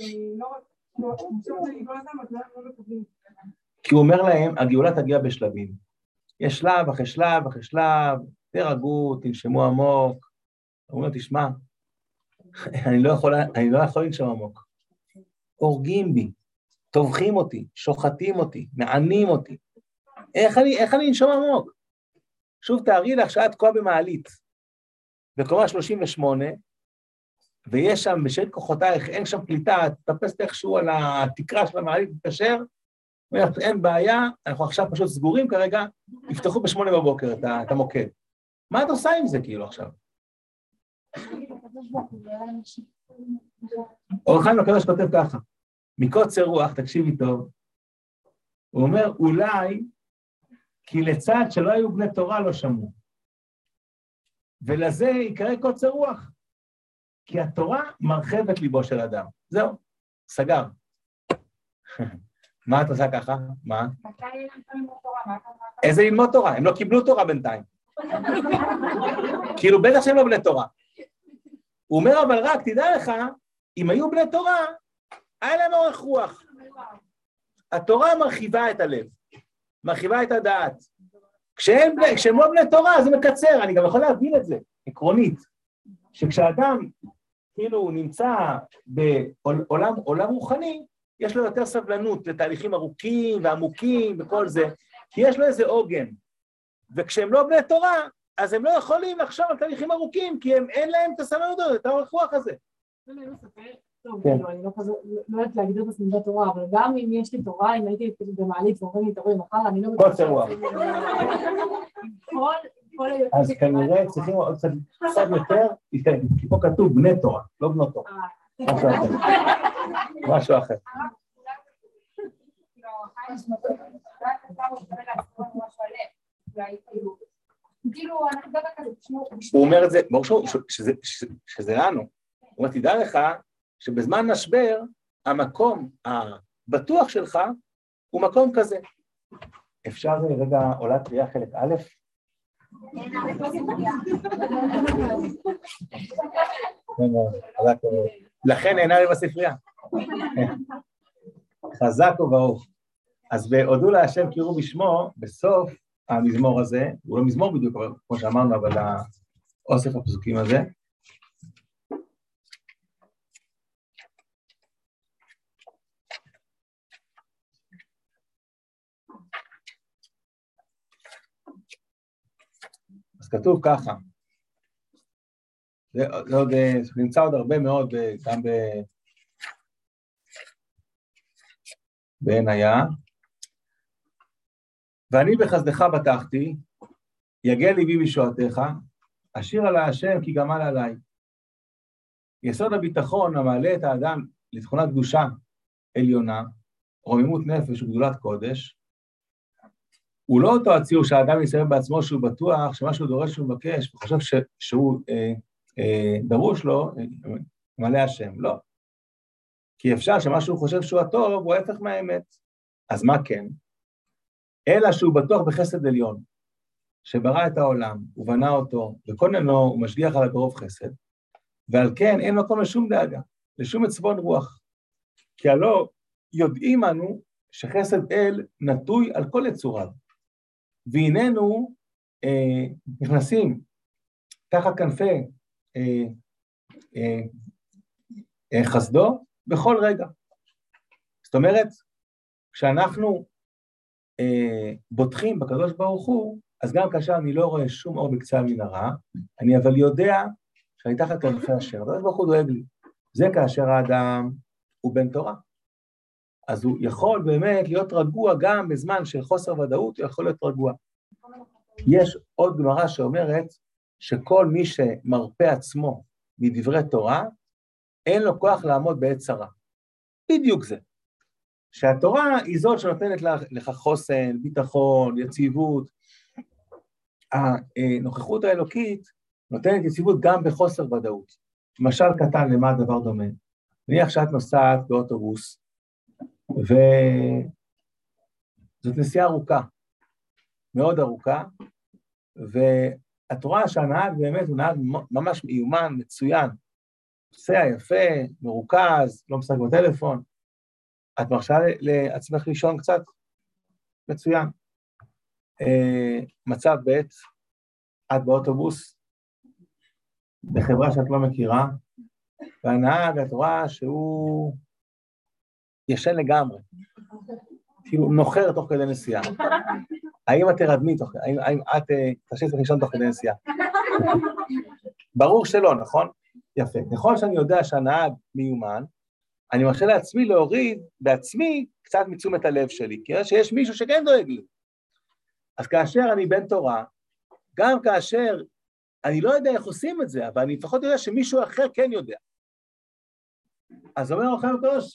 כי הוא אומר להם, הגאולה תגיע בשלבים. יש שלב אחרי שלב אחרי שלב, תרגעו, תנשמו עמוק. הוא אומר, תשמע, אני לא יכול לנשום עמוק. הורגים בי, טובחים אותי, שוחטים אותי, מענים אותי. איך אני נשום עמוק? שוב, תארי לך שאת תקועה במעלית, בקומה 38, ויש שם, בשל כוחותייך, אין שם פליטה, תטפס איכשהו על התקרה של המעלית, תתקשר, אין בעיה, אנחנו עכשיו פשוט סגורים כרגע, יפתחו ב8 בבוקר את המוקד. מה את עושה עם זה כאילו עכשיו? אור החיים הקדוש כותב ככה, מקוצר רוח, תקשיבי טוב, הוא אומר, אולי, כי לצד שלא היו בני תורה לא שמעו, ולזה יקרא קוצר רוח, כי התורה מרחבת ליבו של אדם. זהו, סגר. מה את עושה ככה? מה? איזה ללמוד תורה? הם לא קיבלו תורה בינתיים. כאילו בטח שהם לא בני תורה. הוא אומר, אבל רק תדע לך, אם היו בני תורה, היה להם אורך רוח. התורה מרחיבה את הלב, מרחיבה את הדעת. כשהם לא בני תורה, זה מקצר, אני גם יכול להבין את זה, עקרונית, שכשאדם כאילו הוא נמצא בעולם רוחני, יש לו יותר סבלנות לתהליכים ארוכים ועמוקים וכל זה, כי יש לו איזה עוגן. וכשהם לא בני תורה, אז הם לא יכולים לחשוב על תהליכים ארוכים, כי אין להם את הסבלנות הזאת, את האורך רוח הזה. טוב, אני לא יודעת להגיד את הסמדת תורה, אבל גם אם יש לי תורה, אם הייתי במעלית ואומרים לי תורים מחר, אני לא... קוצר רוח. אז כנראה צריכים עוד קצת יותר, כי פה כתוב בני תורה, לא בנות תורה. משהו אחר. הוא אומר את זה, ברור שזה לנו. הוא אומר, תדע לך שבזמן משבר, המקום הבטוח שלך הוא מקום כזה. אפשר רגע עולה קריאה חלק א'? לכן אינה לי בספרייה. חזק וברוך. אז בהודו להשם קראו בשמו, בסוף המזמור הזה, הוא לא מזמור בדיוק, כמו שאמרנו, אבל האוסף הפסוקים הזה, אז כתוב ככה, זה נמצא עוד הרבה מאוד, גם בעין היה, ואני בחסדך בטחתי, יגל ליבי בשועתך, אשיר על השם כי גמל עליי. יסוד הביטחון המעלה את האדם לתכונת קדושה עליונה, רוממות נפש וגדולת קודש, הוא לא אותו הציור שהאדם יסיים בעצמו שהוא בטוח, שמה שהוא דורש שהוא מבקש, וחושב שהוא דרוש לו, מלא השם, לא. כי אפשר שמה שהוא חושב שהוא הטוב, הוא ההפך מהאמת. אז מה כן? אלא שהוא בטוח בחסד עליון, שברא את העולם, ובנה אותו, וכוננו הוא משגיח עליו ברוב חסד, ועל כן אין מקום לשום דאגה, לשום עצבון רוח. כי הלא יודעים אנו שחסד אל נטוי על כל יצוריו, והננו נכנסים תחת כנפי חסדו בכל רגע. זאת אומרת, כשאנחנו בוטחים בקדוש ברוך הוא, אז גם כאשר אני לא רואה שום אור בקצה המנהרה, אני אבל יודע שאני תחת כנפי השם, הקדוש ברוך הוא דואג לי. זה כאשר האדם הוא בן תורה. אז הוא יכול באמת להיות רגוע גם בזמן של חוסר ודאות, הוא יכול להיות רגוע. יש עוד גמרא שאומרת שכל מי שמרפא עצמו מדברי תורה, אין לו כוח לעמוד בעת צרה. בדיוק זה. שהתורה היא זאת שנותנת לך חוסן, ביטחון, יציבות. הנוכחות האלוקית נותנת יציבות גם בחוסר ודאות. משל קטן למה הדבר דומה. נניח שאת נוסעת באוטובוס, וזאת נסיעה ארוכה, מאוד ארוכה, ואת רואה שהנהג באמת הוא נהג ממש מיומן, מצוין, עושה יפה, מרוכז, לא משחק בטלפון, את מרשה לעצמך לישון קצת? מצוין. מצב ב', את באוטובוס, בחברה שאת לא מכירה, והנהג, את רואה שהוא ישן לגמרי, כאילו נוחר תוך כדי נסיעה. האם את תרדמי תוך כדי, האם את תשאיר את לישון תוך כדי נסיעה? ברור שלא, נכון? יפה. נכון שאני יודע שהנהג מיומן, אני מרשה לעצמי להוריד בעצמי קצת מתשומת הלב שלי, כי שיש מישהו שכן דואג לי. אז כאשר אני בן תורה, גם כאשר אני לא יודע איך עושים את זה, אבל אני לפחות יודע שמישהו אחר כן יודע. אז אומר החיים הקדוש,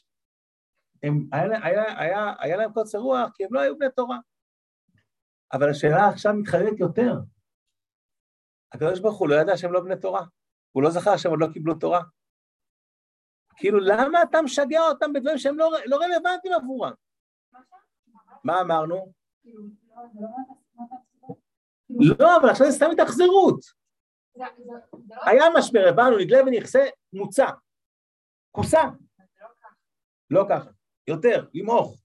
היה להם קוצר רוח, כי הם לא היו בני תורה. אבל השאלה עכשיו מתחדדת יותר. הקדוש ברוך הוא לא ידע שהם לא בני תורה. הוא לא זכר שהם עוד לא קיבלו תורה. כאילו, למה אתה משגע אותם בדברים שהם לא רלוונטיים עבורם? מה אמרנו? לא, אבל עכשיו זה סתם התאכזרות. היה משבר, הבנו, נגלה ונכסה, מוצא. כוסה. לא ככה. יותר, למעוך.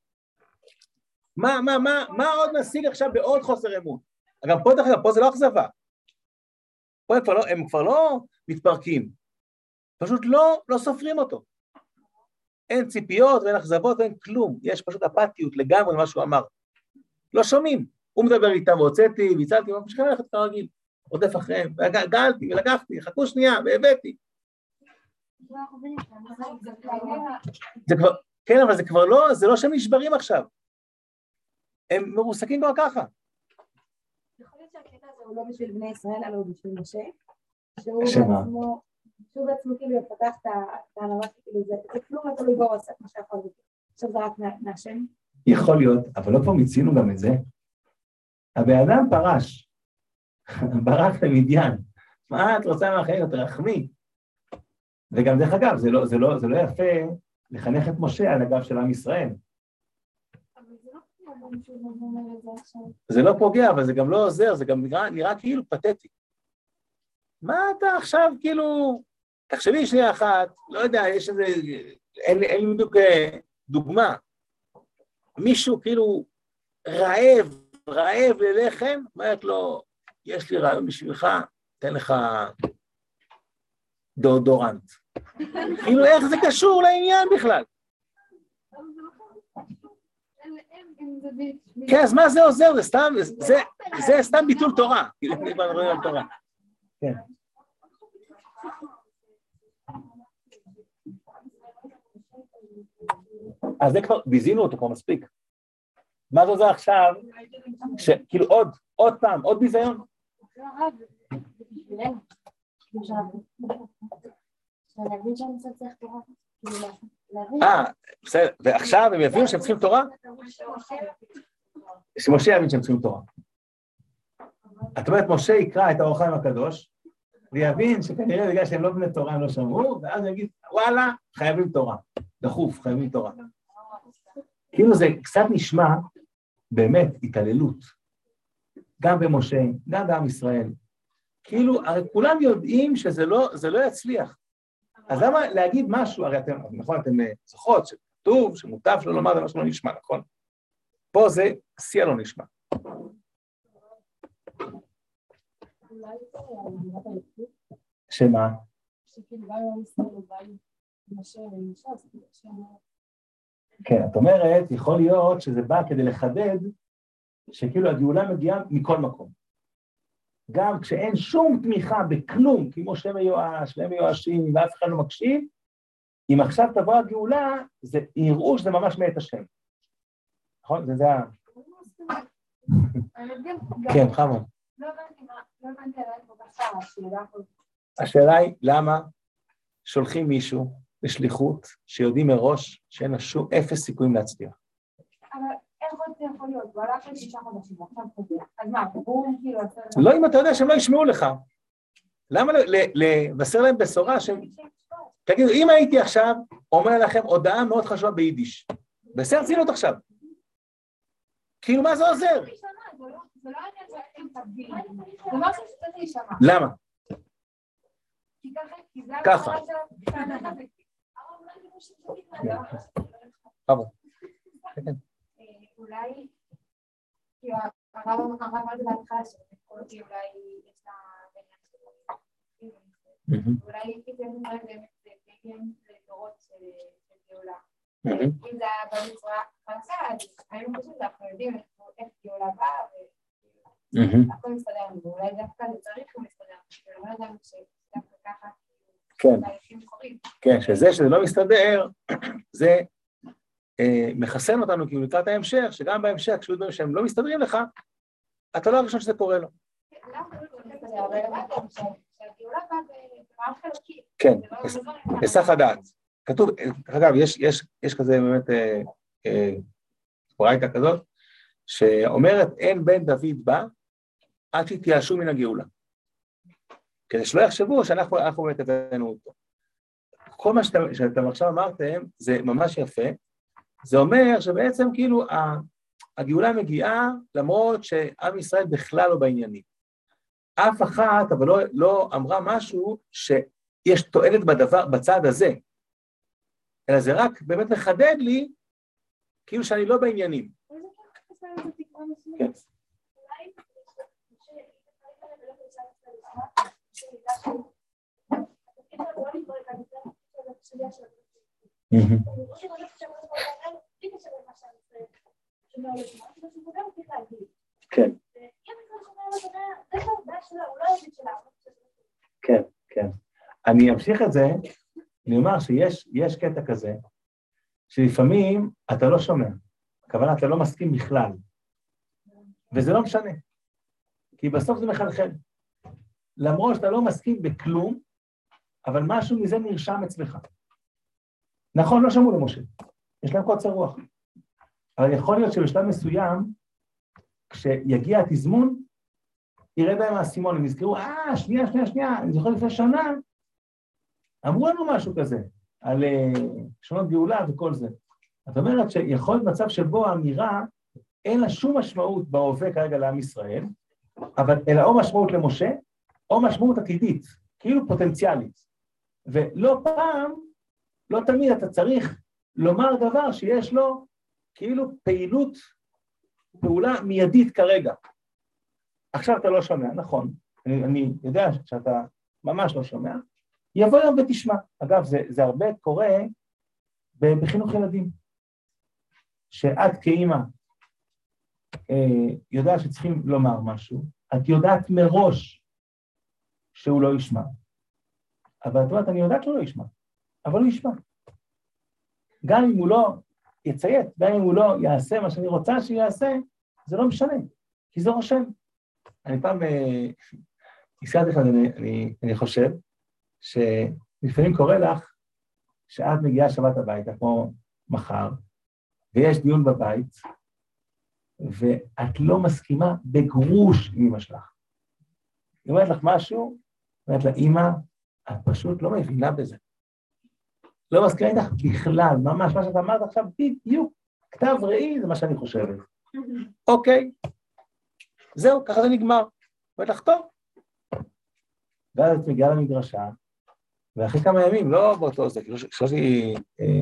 מה עוד נשיג עכשיו בעוד חוסר אמון? אגב, פה זה לא אכזבה. פה הם כבר לא מתפרקים. פשוט לא סופרים אותו. אין ציפיות ואין אכזבות ואין כלום. יש פשוט אפתיות לגמרי למה שהוא אמר. לא שומעים. הוא מדבר איתם, והוצאתי, והצלתי, ואני משכם ללכת כרגיל. עודף אחריהם, וגלתי ולקחתי, חכו שנייה, והבאתי. זה כבר, כן, אבל זה כבר לא, זה לא שהם נשברים עכשיו. הם מרוסקים כבר ככה. יכול להיות שהקטע הזה הוא לא בשביל בני ישראל, אלא הוא בשביל משה. שהוא בעצמו כאילו יפתח את הענבה, כאילו זה כלום לא תלוי בו עושה מה שיכול להיות. עכשיו זה רק מהשם. יכול להיות, אבל לא כבר מצינו גם את זה. הבאדם פרש, ברח למדיין. מה את רוצה מהחיים? תרחמי. וגם דרך אגב, זה לא יפה לחנך את משה על הגב של עם ישראל. זה לא פוגע, אבל זה גם לא עוזר, זה גם נראה כאילו פתטי. מה אתה עכשיו כאילו, תחשבי שנייה אחת, לא יודע, יש איזה, אין לי בדיוק דוגמה. מישהו כאילו רעב ללחם, אומרת לו, יש לי רעיון בשבילך, תן לך דאודורנט. כאילו איך זה קשור לעניין בכלל? כן, אז מה זה עוזר? זה סתם ביטול תורה. כן. אז זה כבר, ביזינו אותו כבר מספיק. מה זה עוזר עכשיו? שכאילו עוד פעם, עוד ביזיון? בסדר, ועכשיו הם יבינו שהם צריכים תורה? שמשה יבין שהם צריכים תורה. את אומרת, משה יקרא את האור החיים הקדוש, ויבין שכנראה בגלל שהם לא בני תורה הם לא שמעו, ואז יגיד, וואלה, חייבים תורה. דחוף, חייבים תורה. כאילו זה קצת נשמע באמת התעללות. גם במשה, גם בעם ישראל. כאילו, הרי כולם יודעים שזה לא יצליח. אז למה להגיד משהו, הרי אתם, נכון, אתם זוכרות שכתוב, שמוטב שלא לומר זה משהו לא נשמע, נכון? פה זה שיא לא נשמע. שמה? כן, את אומרת, יכול להיות שזה בא כדי לחדד שכאילו הגאולה מגיעה מכל מקום. גם כשאין שום תמיכה בכלום, כמו שהם מיואש, והם מיואשים, ואף אחד לא מקשיב, אם עכשיו תבוא הגאולה, יראו שזה ממש מאת השם. נכון? זה ה... כן, חמוד. לא הבנתי עליי כל כך השאלה. השאלה היא, למה שולחים מישהו לשליחות שיודעים מראש שאין לה שום אפס סיכויים להצליח? אבל איך עוד זה יכול להיות? הוא הלך ל6 חודשים, עכשיו חודש. אז מה, הוא כאילו... לא, אם אתה יודע שהם לא ישמעו לך. למה לבשר להם בשורה שהם... תגידו, אם הייתי עכשיו, אומר לכם הודעה מאוד חשובה ביידיש. בסדר צינות עכשיו. כאילו, מה זה עוזר? זה לא עניין שאתם תבדילים. זה משהו שצריך להישמע. למה? ככה. אולי, כאילו, הרב אמר את זה בהתחלה, שבקולוגי אולי יש לה בעניין שלו. אולי פתאום נראה באמת דגם לדורות של גאולה. אם זה היה במצווה חדשה, אז היינו חושבים שאנחנו יודעים איך גאולה באה, והכל מסתדר, ואולי דווקא זה צריך להסתדר, ולא ידענו שדווקא ככה, כן, שזה לא מסתדר, זה מחסן אותנו כאילו לקראת ההמשך, שגם בהמשך, כשהוא דברים שהם לא מסתדרים לך, אתה לא הראשון שזה קורה לו. כן, בסך הדעת. כתוב, אגב, יש כזה באמת ברייתא כזאת, שאומרת, אין בן דוד בא, עד שתייאשו מן הגאולה. כדי שלא יחשבו שאנחנו באמת הבאנו אותו. כל מה שאתם עכשיו אמרתם, זה ממש יפה, זה אומר שבעצם כאילו הגאולה מגיעה למרות שעם ישראל בכלל לא בעניינים. אף אחת אבל לא אמרה משהו שיש תועלת בצד הזה, אלא זה רק באמת מחדד לי כאילו שאני לא בעניינים. כן. כן. כן, כן. אני אמשיך את זה, אני אומר שיש קטע כזה, שלפעמים אתה לא שומע, הכוונה אתה לא מסכים בכלל, וזה לא משנה, כי בסוף זה מחלחל. למרות שאתה לא מסכים בכלום, אבל משהו מזה נרשם אצלך. נכון, לא שמעו למשה, יש להם קוצר רוח. אבל יכול להיות שבשלב מסוים, כשיגיע התזמון, ירד להם האסימון, הם יזכרו, שנייה, אני זוכר לפני שנה, אמרו לנו משהו כזה, על שונות גאולה וכל זה. זאת אומרת שיכול להיות מצב שבו האמירה, אין לה שום משמעות בהווה כרגע לעם ישראל, אלא או משמעות למשה, או משמעות עתידית, כאילו פוטנציאלית. ולא פעם, לא תמיד אתה צריך לומר דבר שיש לו כאילו פעולה מיידית כרגע. עכשיו אתה לא שומע, נכון, אני יודע שאתה ממש לא שומע, יבוא יום ותשמע. אגב, זה הרבה קורה בחינוך ילדים, שאת כאימא יודעת שצריכים לומר משהו, את יודעת מראש שהוא לא ישמע, אבל את אומרת, אני יודעת שהוא לא ישמע, אבל הוא ישמע. גם אם הוא לא יציית, גם אם הוא לא יעשה מה שאני רוצה שיעשה, זה לא משנה, כי זה רושם. אני פעם, הזכרתי לך, אני חושב, שלפעמים קורה לך, שאת מגיעה שבת הביתה, כמו מחר, ויש דיון בבית, ואת לא מסכימה בגרוש עם אמא שלך. היא אומרת לך משהו, אומרת לה, אמא, את פשוט לא מבינה בזה. לא מסכימה איתך בכלל, ממש מה שאת אמרת עכשיו, בדיוק, כתב ראי, זה מה שאני חושבת. אוקיי, זהו, ככה זה נגמר. אומרת לך, טוב. ואז את מגיעה למדרשה, ואחרי כמה ימים, לא באותו זה, כאילו חשבתי,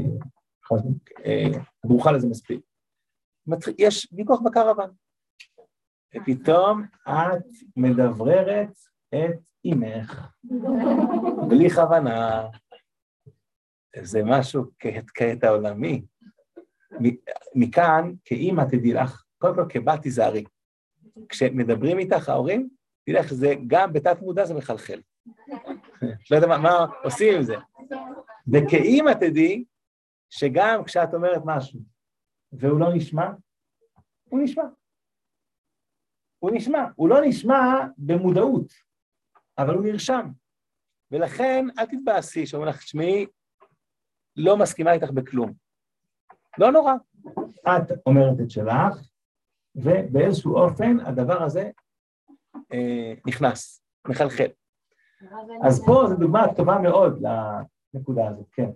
ברוכה לזה מספיק. יש ויכוח בקרוון, ופתאום את מדבררת את אמך, בלי כוונה, זה משהו כעת העולמי. מכאן, כאמא תדעי לך, קודם כל כבת תיזהרי. כשמדברים איתך ההורים, תדעי לך, זה גם בתת מודע זה מחלחל. לא יודע מה עושים עם זה. וכאמא תדעי, שגם כשאת אומרת משהו, והוא לא נשמע, הוא נשמע. הוא נשמע. הוא לא נשמע במודעות, אבל הוא נרשם. ולכן, אל תתבאסי, שאומרים לך, שמי, לא מסכימה איתך בכלום. לא נורא. את אומרת את שלך, ובאיזשהו אופן הדבר הזה נכנס, מחלחל. אז פה זו דוגמה טובה מאוד לנקודה הזאת, כן.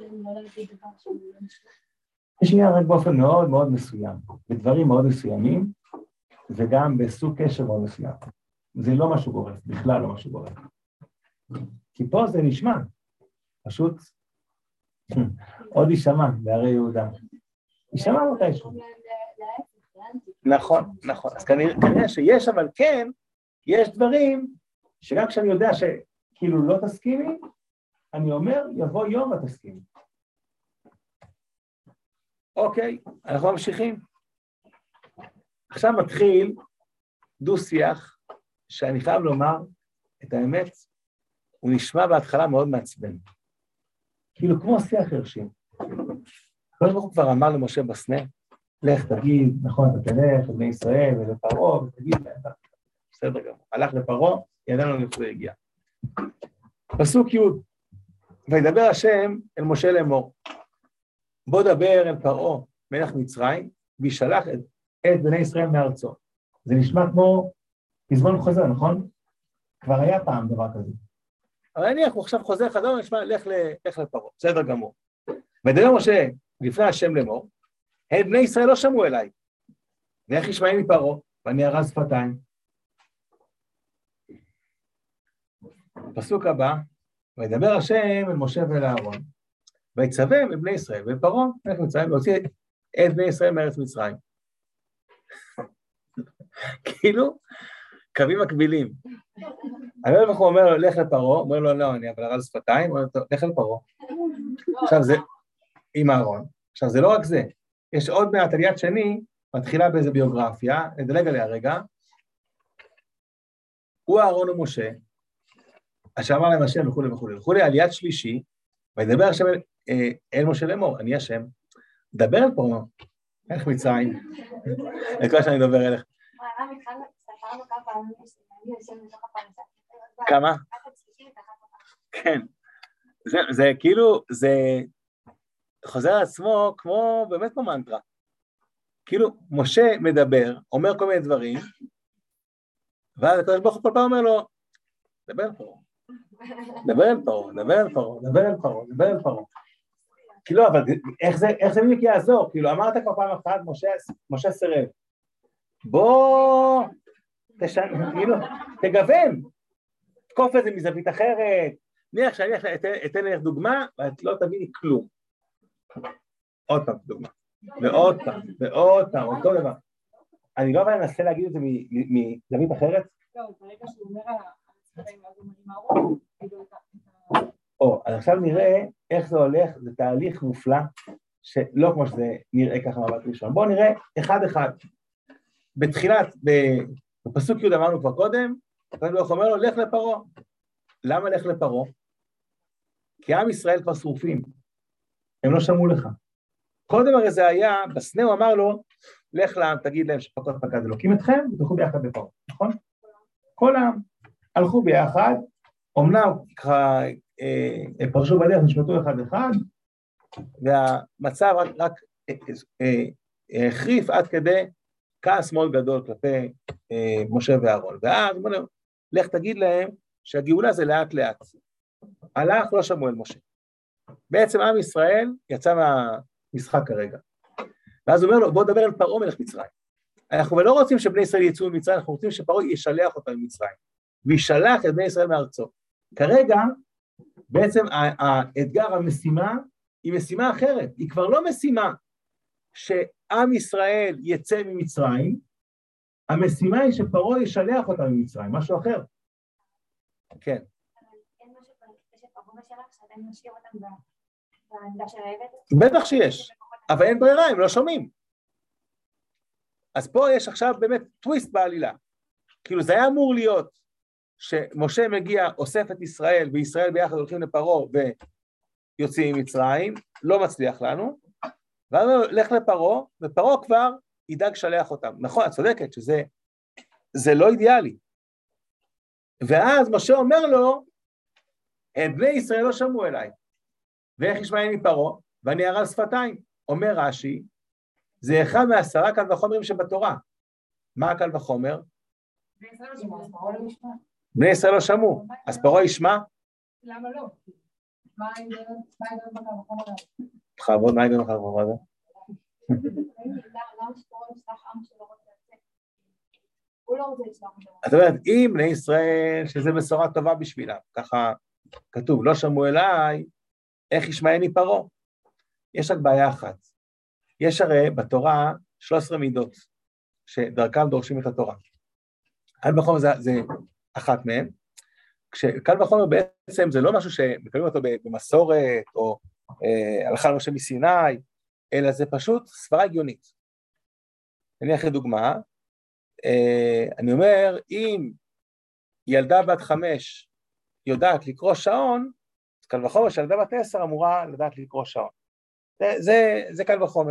יש לי רק באופן מאוד מאוד מסוים, בדברים מאוד מסוימים, וגם בסוג קשר מאוד מסוים. זה לא משהו גורף, בכלל לא משהו גורף. כי פה זה נשמע, פשוט עוד יישמע בהרי יהודה. יישמע מתישהו. נכון, נכון. אז כנראה שיש, אבל כן, יש דברים שגם כשאני יודע שכאילו לא תסכימי, אני אומר, יבוא יום ותסכימי. אוקיי, אנחנו ממשיכים. עכשיו מתחיל דו-שיח, שאני חייב לומר את האמת, הוא נשמע בהתחלה מאוד מעצבן. כאילו כמו שיח חרשים. הקדוש ברוך הוא כבר אמר למשה בסנה, לך תגיד, נכון, אתה תלך לבני ישראל ולפרעה, ותגיד להם, בסדר גמור. הלך לפרעה, ידענו לפני הגיע. פסוק י' וידבר השם אל משה לאמור, בוא דבר אל פרעה מלך מצרים, וישלח את בני ישראל מארצו. זה נשמע כמו פזמון חוזר, נכון? כבר היה פעם דבר כזה. אבל נניח, הוא עכשיו חוזר חזר, נשמע, לך לפרעה, בסדר גמור. וידבר משה לפני השם לאמור, את בני ישראל לא שמעו אליי, ואיך ישמעי מפרעה, ואני ארז שפתיים. פסוק הבא, וידבר השם אל משה ואל אהרון, ויצווה את בני ישראל, ופרעה מלך מצרים, והוציא את בני ישראל מארץ מצרים. כאילו, קווים מקבילים. הקדוש ברוך הוא אומר לו, לך לפרעה, אומר לו, לא, אני אבל ארז שפתיים, אומר לו, לך לפרעה. עכשיו זה, עם אהרון. עכשיו זה לא רק זה, יש עוד מעט על יד שני, מתחילה באיזו ביוגרפיה, נדלג עליה רגע, הוא אהרון ומשה, אשר אמר להם השם וכו' וכו' וכו', על יד שלישי, וידבר השם אל משה לאמור, אני השם, דבר אל פרעה, מלך מצרים, לכל שאני מדבר אליך. כמה? כן, זה כאילו, זה חוזר על עצמו כמו, באמת כמו מנטרה. כאילו, משה מדבר, אומר כל מיני דברים, ואז הקדוש ברוך הוא כל פעם אומר לו, דבר אל פרעה, דבר אל פרעה, דבר אל פרעה, דבר אל פרעה, דבר אל פרעה. כאילו, אבל איך זה בדיוק יעזור? כאילו, אמרת כבר פעם אחת, משה סירב. בוא, כאילו, תגוון, תקוף את זה מזווית אחרת, נניח שאני אתן לך דוגמה, ואת לא תביני כלום. עוד פעם דוגמה, ועוד פעם, ועוד פעם, אותו דבר. אני לא אנסה להגיד את זה מזווית אחרת? לא, ברגע שהוא אומר על הספרים, אז הוא מראות, אז עכשיו נראה איך זה הולך, זה תהליך מופלא, שלא כמו שזה נראה ככה מבט ראשון. בואו נראה אחד אחד. בתחילת, בפסוק י' אמרנו כבר קודם, הקדוש ברוך הוא אומר לו, לך לפרעה. למה לך לפרעה? כי עם ישראל כבר שרופים, הם לא שמעו לך. קודם הרי זה היה, בסנה הוא אמר לו, לך לעם, תגיד להם שפקוד פקד אלוקים אתכם, ותלכו ביחד לפרעה, נכון? כל העם הלכו ביחד, אמנם ככה פרשו בדרך, נשמטו אחד אחד, והמצב רק החריף עד כדי כעס מאוד גדול כלפי משה ואהרון. ואז הוא אומר, לך תגיד להם שהגאולה זה לאט לאט. הלך לא שמעו אל משה. בעצם עם ישראל יצא מהמשחק כרגע. ואז הוא אומר לו, בוא נדבר על פרעה מלך מצרים. אנחנו לא רוצים שבני ישראל יצאו ממצרים, אנחנו רוצים שפרעה ישלח אותם ממצרים, וישלח את בני ישראל מארצו. כרגע, בעצם האתגר, המשימה, היא משימה אחרת. היא כבר לא משימה שעם ישראל יצא ממצרים, המשימה היא שפרעה ישלח אותם ממצרים, משהו אחר. כן. אין משהו שפרעה משלח, שאתם משאיר אותם בעמדה של העבד? בטח שיש, אבל אין ברירה, הם לא שומעים. אז פה יש עכשיו באמת טוויסט בעלילה. כאילו זה היה אמור להיות שמשה מגיע, אוסף את ישראל, וישראל ביחד הולכים לפרעה ויוצאים ממצרים, לא מצליח לנו, ואז לך לפרעה, ופרעה כבר ידאג שלח אותם. נכון, את צודקת שזה לא אידיאלי. ואז משה אומר לו, בני ישראל לא שמעו אליי, ואיך ישמעני מפרעה, ואני ארז שפתיים. אומר רש"י, זה אחד מ10 קל וחומרים שבתורה. מה הקל וחומר? בני ישראל לא שמעו, אז פרעה ישמע? למה לא? מה ההיגיון בקל וחומר הזה? בכבוד, מה ההיגיון בקל וחומר הזה? למה שפרעה ישלח עם שלא רוצה לצאת? הוא לא רוצה לשלוח אותו. זאת אומרת, אם בני ישראל, שזה בשורה טובה בשבילם, ככה כתוב, לא שמעו אליי, איך ישמעני פרעה? יש רק בעיה אחת. יש הרי בתורה 13 מידות, שדרכם דורשים את התורה. קל וחומר זה אחת מהן, כשקל וחומר בעצם זה לא משהו שמקבלים אותו במסורת, או הלכה למשה מסיני, אלא זה פשוט סברה הגיונית. נניח לדוגמה, אני אומר, אם ילדה בת 5 יודעת לקרוא שעון, אז קל וחומר שילדה בת 10 אמורה לדעת לקרוא שעון. זה קל וחומר.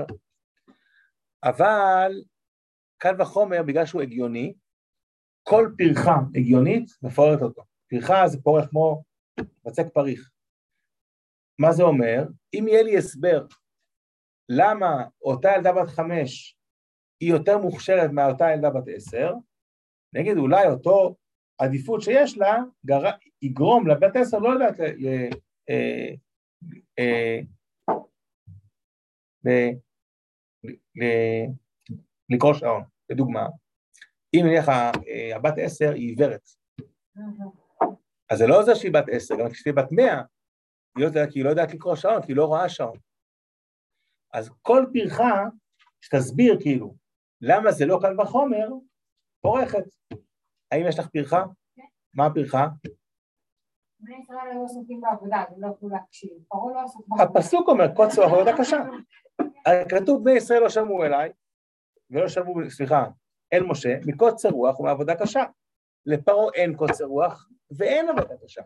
אבל קל וחומר, בגלל שהוא הגיוני, כל פרחה הגיונית מפוררת אותו. פרחה זה פורח כמו בצק פריך. מה זה אומר? אם יהיה לי הסבר למה אותה ילדה בת 5 היא יותר מוכשרת מאותה ילדה בת 10, נגיד אולי אותו עדיפות שיש לה, יגרום לבת 10 לא יודעת לקרוא שעון. לדוגמה, אם נניח הבת 10 היא עיוורת, אז זה לא עוזר שהיא בת 10, גם כשהיא בת 100, היא לא יודעת לקרוא שעון, כי היא לא רואה שעון. אז כל פרחה שתסביר כאילו, למה זה לא קל וחומר, פורחת. האם יש לך פרחה? מה הפרחה? בני ישראל לא עסוקים בעבודה, הם לא יכולו להקשיב. פרעה לא עסוק בעבודה. הפסוק אומר, קוצר רוח עבודה קשה. כתוב, בני ישראל לא שמעו אליי, ולא שמעו, סליחה, אל משה, מקוצר רוח ומעבודה קשה. לפרעה אין קוצר רוח, ואין עבודה קשה.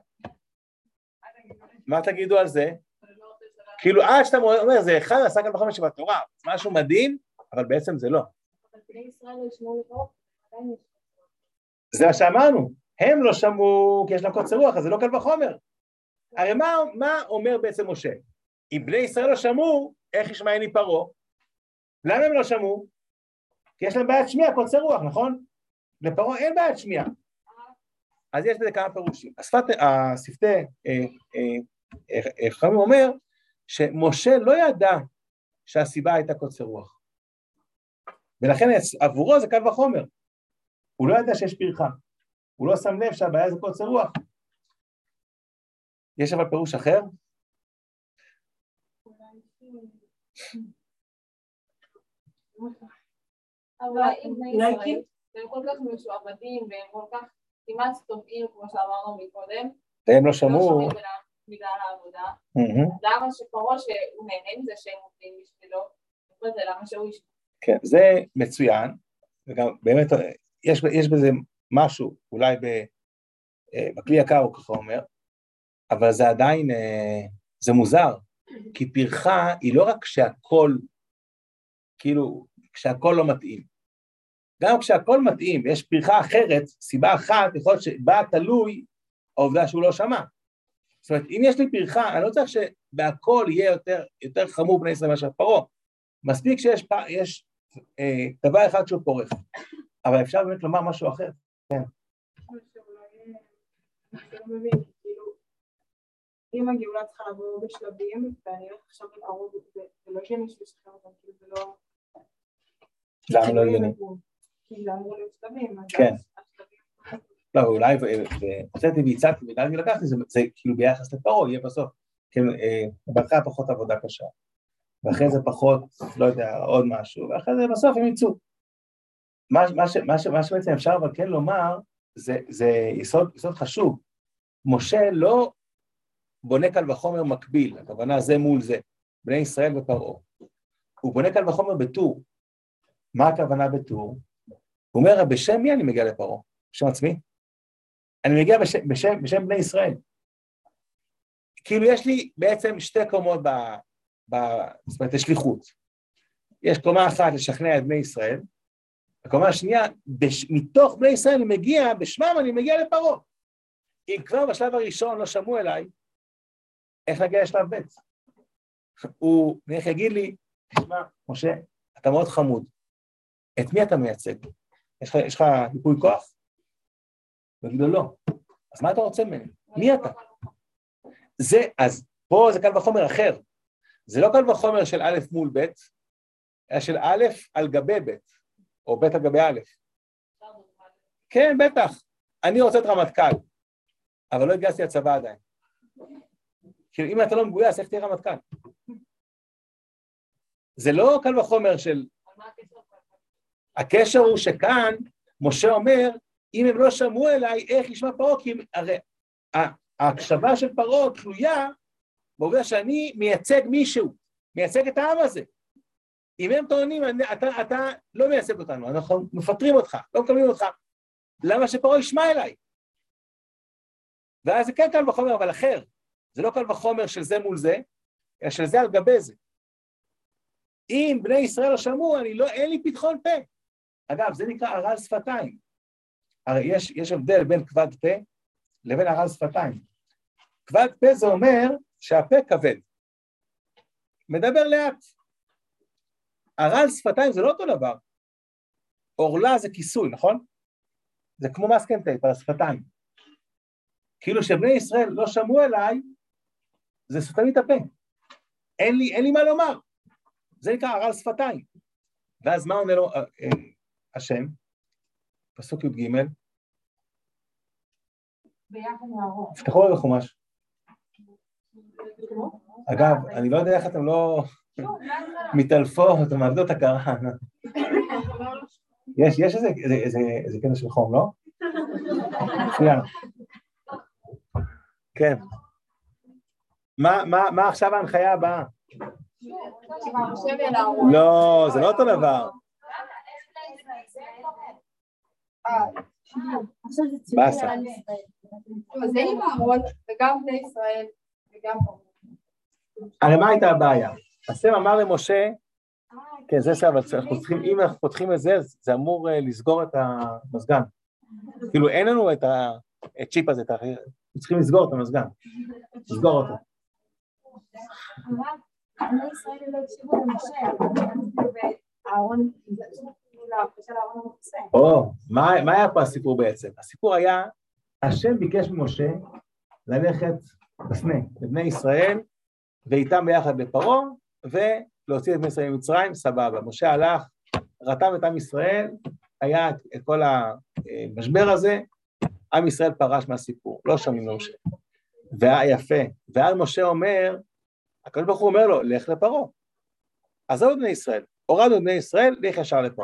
מה תגידו על זה? כאילו עד שאתה אומר, זה אחד עשה כאן בחמש שבתורה, משהו מדהים, אבל בעצם זה לא. אבל בני ישראל לא ישמעו לפרעה, עדיין יש. זה מה שאמרנו, הם לא שמעו כי יש להם קוצר רוח, אז זה לא קל וחומר. הרי מה אומר בעצם משה? אם בני ישראל לא שמעו, איך ישמעני פרעה? למה הם לא שמעו? כי יש להם בעיית שמיעה, קוצר רוח, נכון? לפרעה אין בעיית שמיעה. אז יש בזה כמה פירושים. השפתי חכמים אומר שמשה לא ידע שהסיבה הייתה קוצר רוח. ולכן עבורו זה קל וחומר. הוא לא ידע שיש פרחה. הוא לא שם לב שהבעיה זה קוצר רוח. יש אבל פירוש אחר? אבל אם בני ישראל, והם כל כך משועבדים, והם כל כך כמעט טובעים, כמו שאמרנו מקודם, והם לא שמעו. בגלל העבודה. למה שפרעה שהוא נהנה מזה שהם עובדים בשבילו, זה למה שהוא ישמע. כן, זה מצוין, וגם באמת יש בזה משהו, אולי בכלי יקר הוא ככה אומר, אבל זה עדיין, זה מוזר, כי פרחה היא לא רק כשהכל, כאילו, כשהכל לא מתאים. גם כשהכל מתאים, יש פרחה אחרת, סיבה אחת, יכול להיות שבה תלוי העובדה שהוא לא שמע. זאת אומרת, אם יש לי פרחה, אני לא צריך שבהכל יהיה יותר חמור בני ישראל מאשר פרעה. מספיק שיש דבר אחד שהוא פורח. אבל אפשר באמת לומר משהו אחר. כן. אם הגאולה צריכה לבוא בשלבים, ואני הולך עכשיו לפרעה, זה לא שאני ששחרר אותם, כאילו זה לא... למה לא הגיוני? כי זה אמור להיות שלבים. כן. לא, אולי, הוצאתי והצעתי, ודאגתי לקחתי, זה כאילו ביחס לפרעה, יהיה בסוף. כן, בהתחלה פחות עבודה קשה. ואחרי זה פחות, לא יודע, עוד משהו, ואחרי זה בסוף הם יצאו. מה שבעצם אפשר אבל כן לומר, זה יסוד חשוב. משה לא בונה קל וחומר מקביל, הכוונה זה מול זה, בני ישראל ופרעה. הוא בונה קל וחומר בטור. מה הכוונה בטור? הוא אומר, בשם מי אני מגיע לפרעה? בשם עצמי? אני מגיע בשם בני ישראל. כאילו יש לי בעצם שתי קומות זאת אומרת, השליחות. יש קומה אחת לשכנע את בני ישראל, הקומה השנייה, מתוך בני ישראל אני מגיע, בשמם אני מגיע לפרעה. אם כבר בשלב הראשון לא שמעו אליי, איך נגיע לשלב ב'? הוא יגיד לי, תשמע, משה, אתה מאוד חמוד. את מי אתה מייצג? יש לך ייפוי כוח? הוא יגיד לו, לא. אז מה אתה רוצה ממני? מי אתה? אז פה זה קל וחומר אחר. זה לא קל וחומר של א' מול ב', אלא של א' על גבי ב', או ב' על גבי א'. כן, בטח. אני רוצה את רמטכ"ל, אבל לא התגייסתי לצבא עדיין. כאילו, אם אתה לא מגויס, איך תהיה רמטכ"ל? זה לא קל וחומר של... הקשר הוא שכאן, משה אומר, אם הם לא שמעו אליי, איך ישמע פרעה? כי הרי ההקשבה של פרעה תלויה, בעובדה שאני מייצג מישהו, מייצג את העם הזה. אם הם טוענים, אתה לא מייצג אותנו, אנחנו מפטרים אותך, לא מקבלים אותך, למה שפרעה ישמע אליי? ואז זה כן קל וחומר, אבל אחר. זה לא קל וחומר של זה מול זה, אלא של זה על גבי זה. אם בני ישראל לא שמעו, אין לי פתחון פה. אגב, זה נקרא ערל שפתיים. הרי יש הבדל בין כבד פה לבין ערל שפתיים. כבד פה זה אומר שהפה כבד. מדבר לאט. ערל שפתיים זה לא אותו דבר. עורלה זה כיסוי, נכון? זה כמו מסקן טייפ על השפתיים. כאילו שבני ישראל לא שמעו אליי, זה סותם לי את הפה. אין לי מה לומר. זה נקרא ערל שפתיים. ואז מה עונה לו השם? פסוק י"ג. ביחד מהרוב. תפתחו רגע חומש. אגב, אני לא יודע איך אתם לא מתעלפות או מעבדות הכרה. יש איזה קטע של חום, לא? מצוין. כן. מה עכשיו ההנחיה הבאה? לא, זה לא אותו דבר. באסה. זה עם אהרון וגם בני ישראל וגם פרעה. הרי מה הייתה הבעיה? השם אמר למשה, כן, זה סבבה, אם אנחנו פותחים את זה, זה אמור לסגור את המזגן. כאילו אין לנו את הצ'יפ הזה, אנחנו צריכים לסגור את המזגן, לסגור אותו. בני ישראל לא הקשיבו למשה, ואהרון, מה היה פה הסיפור בעצם? הסיפור היה, השם ביקש ממשה ללכת בסנה, לבני ישראל, ואיתם ביחד לפרעה, ולהוציא את בני ישראל ממצרים, סבבה. משה הלך, רתם את עם ישראל, היה את כל המשבר הזה, עם ישראל פרש מהסיפור, לא שומעים למשה. והיה יפה, ואז משה אומר, הקדוש ברוך הוא אומר לו, לך לפרעה. עזוב את בני ישראל, הורדנו את בני ישראל, לך ישר לפרעה.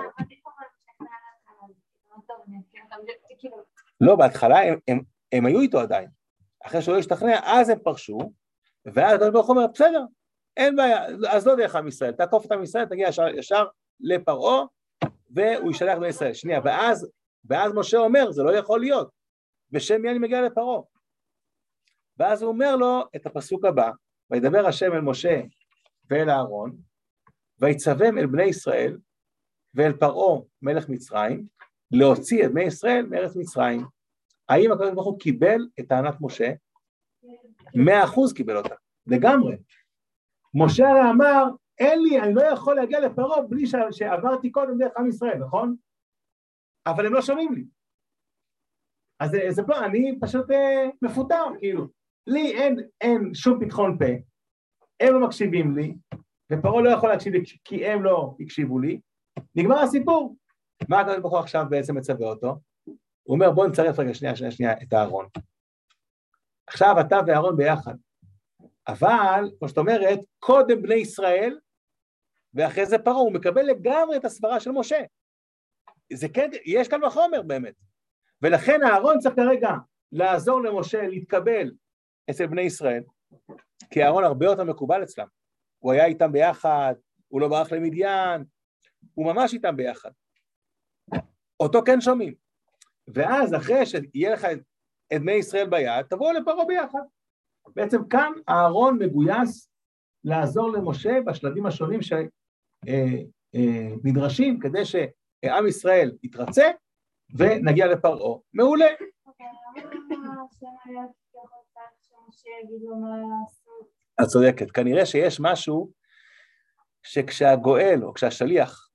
לא, בהתחלה הם היו איתו עדיין. אחרי שהוא לא השתכנע, אז הם פרשו, ואז הקדוש ברוך הוא אומר, בסדר, אין בעיה, אז לא דרך עם ישראל, תעקוף את עם ישראל, תגיע ישר לפרעה, והוא ישלח בני ישראל. שנייה, ואז משה אומר, זה לא יכול להיות, בשם מי אני מגיע לפרעה. ואז הוא אומר לו את הפסוק הבא, וידבר השם אל משה ואל אהרון, ויצווים אל בני ישראל ואל פרעה מלך מצרים, להוציא את בני ישראל מארץ מצרים. האם הקדוש ברוך הוא קיבל את טענת משה? 100% קיבל אותה, לגמרי. משה אמר, אני לא יכול להגיע לפרעה בלי שעברתי קודם דרך עם ישראל, נכון? אבל הם לא שומעים לי. אז זה פה, אני פשוט מפוטר, כאילו. לי אין שום פתחון פה, הם לא מקשיבים לי, ופרעה לא יכול להקשיב לי כי הם לא הקשיבו לי, נגמר הסיפור. מה הקדוש ברוך הוא עכשיו בעצם מצווה אותו? הוא אומר, בוא נצרף רגע שנייה את אהרון. עכשיו אתה ואהרון ביחד, אבל, כמו שאת אומרת, קודם בני ישראל, ואחרי זה פרעה, הוא מקבל לגמרי את הסברה של משה. זה כן, יש כאן בחומר באמת. ולכן אהרון צריך כרגע לעזור למשה להתקבל אצל בני ישראל, כי אהרון הרבה יותר מקובל אצלם. הוא היה איתם ביחד, הוא לא ברח למדיין, הוא ממש איתם ביחד. אותו כן שומעים. ואז אחרי שיהיה לך את בני ישראל ביד, תבואו לפרעה ביחד. בעצם כאן אהרון מגויס לעזור למשה בשלבים השונים שנדרשים כדי שעם ישראל יתרצה ונגיע לפרעה. מעולה. את צודקת, כנראה שיש משהו שכשהגואל או כשהשליח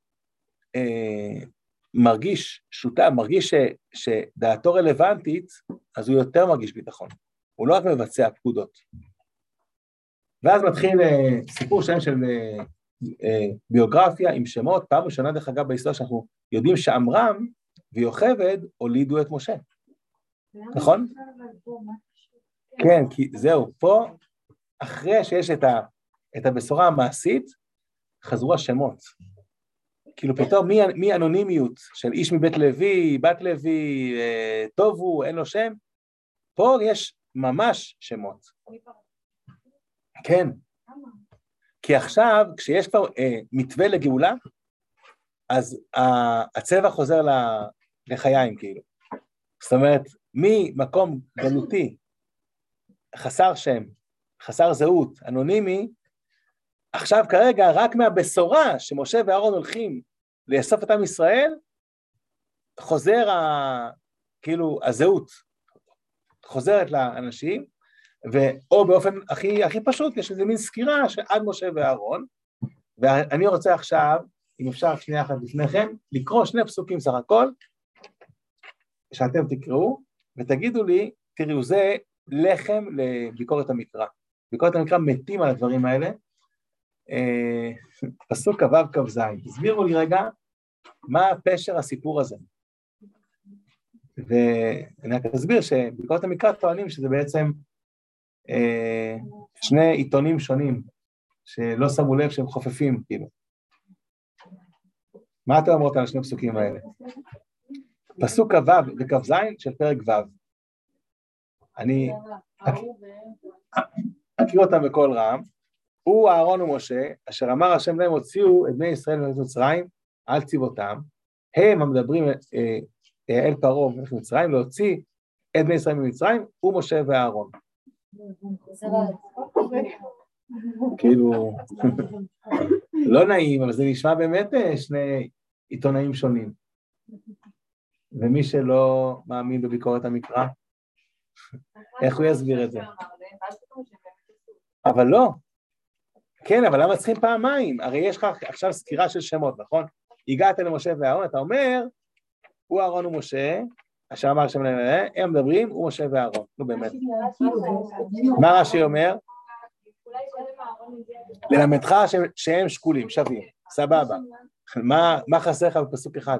מרגיש שותף, מרגיש שדעתו רלוונטית, אז הוא יותר מרגיש ביטחון. הוא לא רק מבצע פקודות. ואז מתחיל סיפור שלם של ביוגרפיה עם שמות, פעם ראשונה דרך אגב בהיסטוריה שאנחנו יודעים שעמרם ויוכבד הולידו את משה. נכון? כן, כי זהו, פה, אחרי שיש את הבשורה המעשית, חזרו השמות. כאילו פתאום מי אנונימיות של איש מבית לוי, בת לוי, טוב הוא, אין לו שם, פה יש ממש שמות. כן. כי עכשיו, כשיש כבר מתווה לגאולה, אז הצבע חוזר לחיים, כאילו. זאת אומרת, ממקום גלותי, חסר שם, חסר זהות, אנונימי, עכשיו כרגע רק מהבשורה שמשה ואהרון הולכים לאסוף את עם ישראל, חוזר כאילו הזהות, חוזרת לאנשים, או באופן הכי פשוט, יש איזה מין סקירה שעד משה ואהרון, ואני רוצה עכשיו, אם אפשר שנייה אחת לפניכם, לקרוא 2 פסוקים סך הכל, שאתם תקראו, ותגידו לי, תראו, זה לחם לביקורת המקרא. ביקורת המקרא מתים על הדברים האלה, פסוק כ"ו כ"ז. תסבירו לי רגע, מה פשר הסיפור הזה? ואני רק אסביר שביקורת המקרא טוענים שזה בעצם 2 עיתונים שונים, שלא שמו לב שהם חופפים, כאילו. מה אתם אומרות על 2 פסוקים האלה? פסוק כ"ו וכ"ז של פרק ו'. אני אקריא אותם בקול רם. הוא אהרון ומשה, אשר אמר השם להם, הוציאו את בני ישראל מארץ מצרים על צבאותם, הם המדברים אל פרעה מלך מצרים, להוציא את בני ישראל ממצרים, הוא משה ואהרון. כאילו, לא נעים, אבל זה נשמע באמת 2 עיתונאים שונים. ומי שלא מאמין בביקורת המקרא, איך הוא יסביר את זה? אבל לא. כן, אבל למה צריכים פעמיים? הרי יש לך עכשיו סקירה של שמות, נכון? הגעת למשה ואהרון, אתה אומר, הוא אהרון ומשה, אשר אמר השם להם, הם מדברים, הוא משה ואהרון. נו באמת. מה רש"י אומר? ללמדך שהם שקולים, שווים, סבבה. מה חסר לך בפסוק אחד?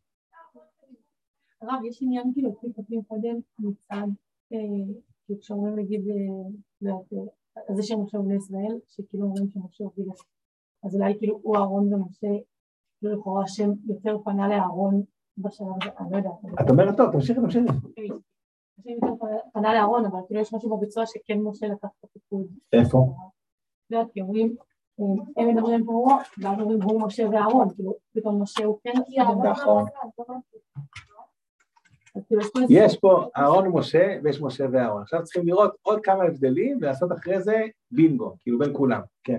הרב, יש עניין כאילו, כתבים קודם מצד, כשאומרים להגיד, זה שהם משה ובני ישראל, שכאילו אומרים שמשה הוביל, אז אולי כאילו הוא אהרון ומשה, כאילו לכאורה השם יותר פנה לאהרון בשלב הזה, אני לא יודעת. את אומרת טוב, תמשיך. השם יותר פנה לאהרון, אבל כאילו יש משהו בביצוע שכן משה לקח את הפיקוד. איפה? לא יודעת, כי אומרים, הם מדברים פה, ואז אומרים הוא משה ואהרון, כאילו פתאום משה הוא כן נכון. יש פה אהרון ומשה ויש משה ואהרון. עכשיו צריכים לראות עוד כמה הבדלים ולעשות אחרי זה בינגו, כאילו בין כולם, כן.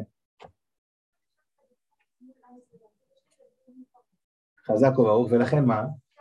חזק וברוך, ולכן מה?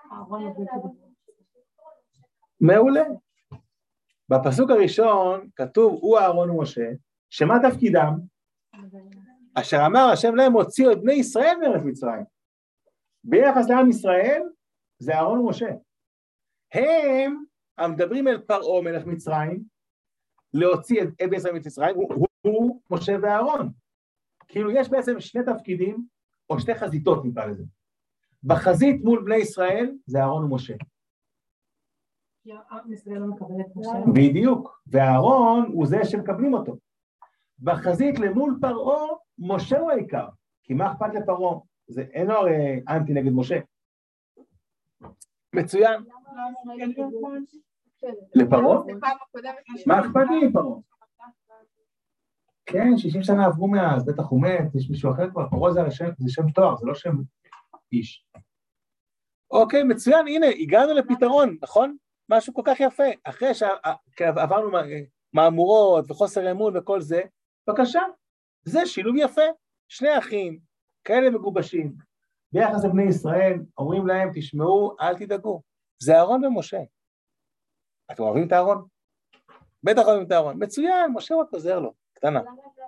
מעולה. בפסוק הראשון כתוב הוא אהרון ומשה, שמה תפקידם? אשר אמר השם להם הוציאו את בני ישראל מארץ מצרים. ביחס לעם ישראל זה אהרון ומשה. הם המדברים אל פרעה מלך מצרים, להוציא את בני ישראל ממצרים, הוא משה ואהרון. כאילו יש בעצם 2 תפקידים, או 2 חזיתות נקרא לזה. בחזית מול בני ישראל זה אהרון ומשה. ישראל לא מקבל את משה. בדיוק, ואהרון הוא זה שמקבלים אותו. בחזית למול פרעה, משה הוא העיקר, כי מה אכפת לפרעה? זה אין לו אנטי נגד משה. מצוין. לפרעה? מה אכפת לי לפרעה? כן, 60 שנה עברו מאז, בטח הוא מת, יש מישהו אחר כבר, פרעה זה שם תואר, זה לא שם איש. אוקיי, מצוין, הנה, הגענו לפתרון, נכון? משהו כל כך יפה, אחרי שעברנו מאמורות וחוסר אמון וכל זה, בבקשה, זה שילוב יפה, 2 אחים, כאלה מגובשים, ביחס לבני ישראל, אומרים להם, תשמעו, אל תדאגו, זה אהרון ומשה. אתם אוהבים את אהרון? בטח אוהבים את אהרון, מצוין, משה רק עוזר לו, קטנה.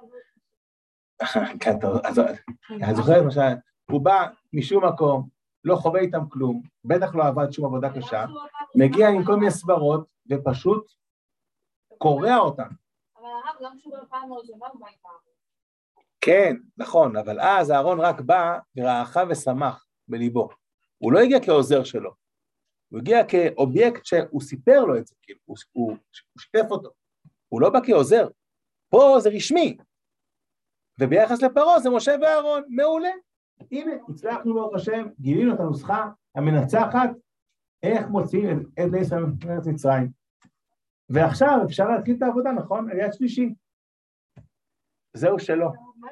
אני זוכרת מה הוא בא משום מקום, לא חווה איתם כלום, בטח לא עבד שום עבודה קשה, מגיע עם כל מיני סברות, ופשוט קורע אותם. אבל הרב גם שהוא בפעם הראשונה הוא בא איתם. כן, נכון, אבל אז אהרון רק בא ורעכה ושמח בליבו. הוא לא הגיע כעוזר שלו, הוא הגיע כאובייקט שהוא סיפר לו את זה, כאילו, הוא שיתף אותו. הוא לא בא כעוזר, פה זה רשמי, וביחס לפרעה זה משה ואהרון, מעולה. הנה, הצלחנו ברוך השם, גילינו את הנוסחה המנצחת, איך מוציאים את בני ישראל מארץ מצרים. ועכשיו אפשר להתחיל את העבודה, נכון? על יד שלישי. זהו שלא.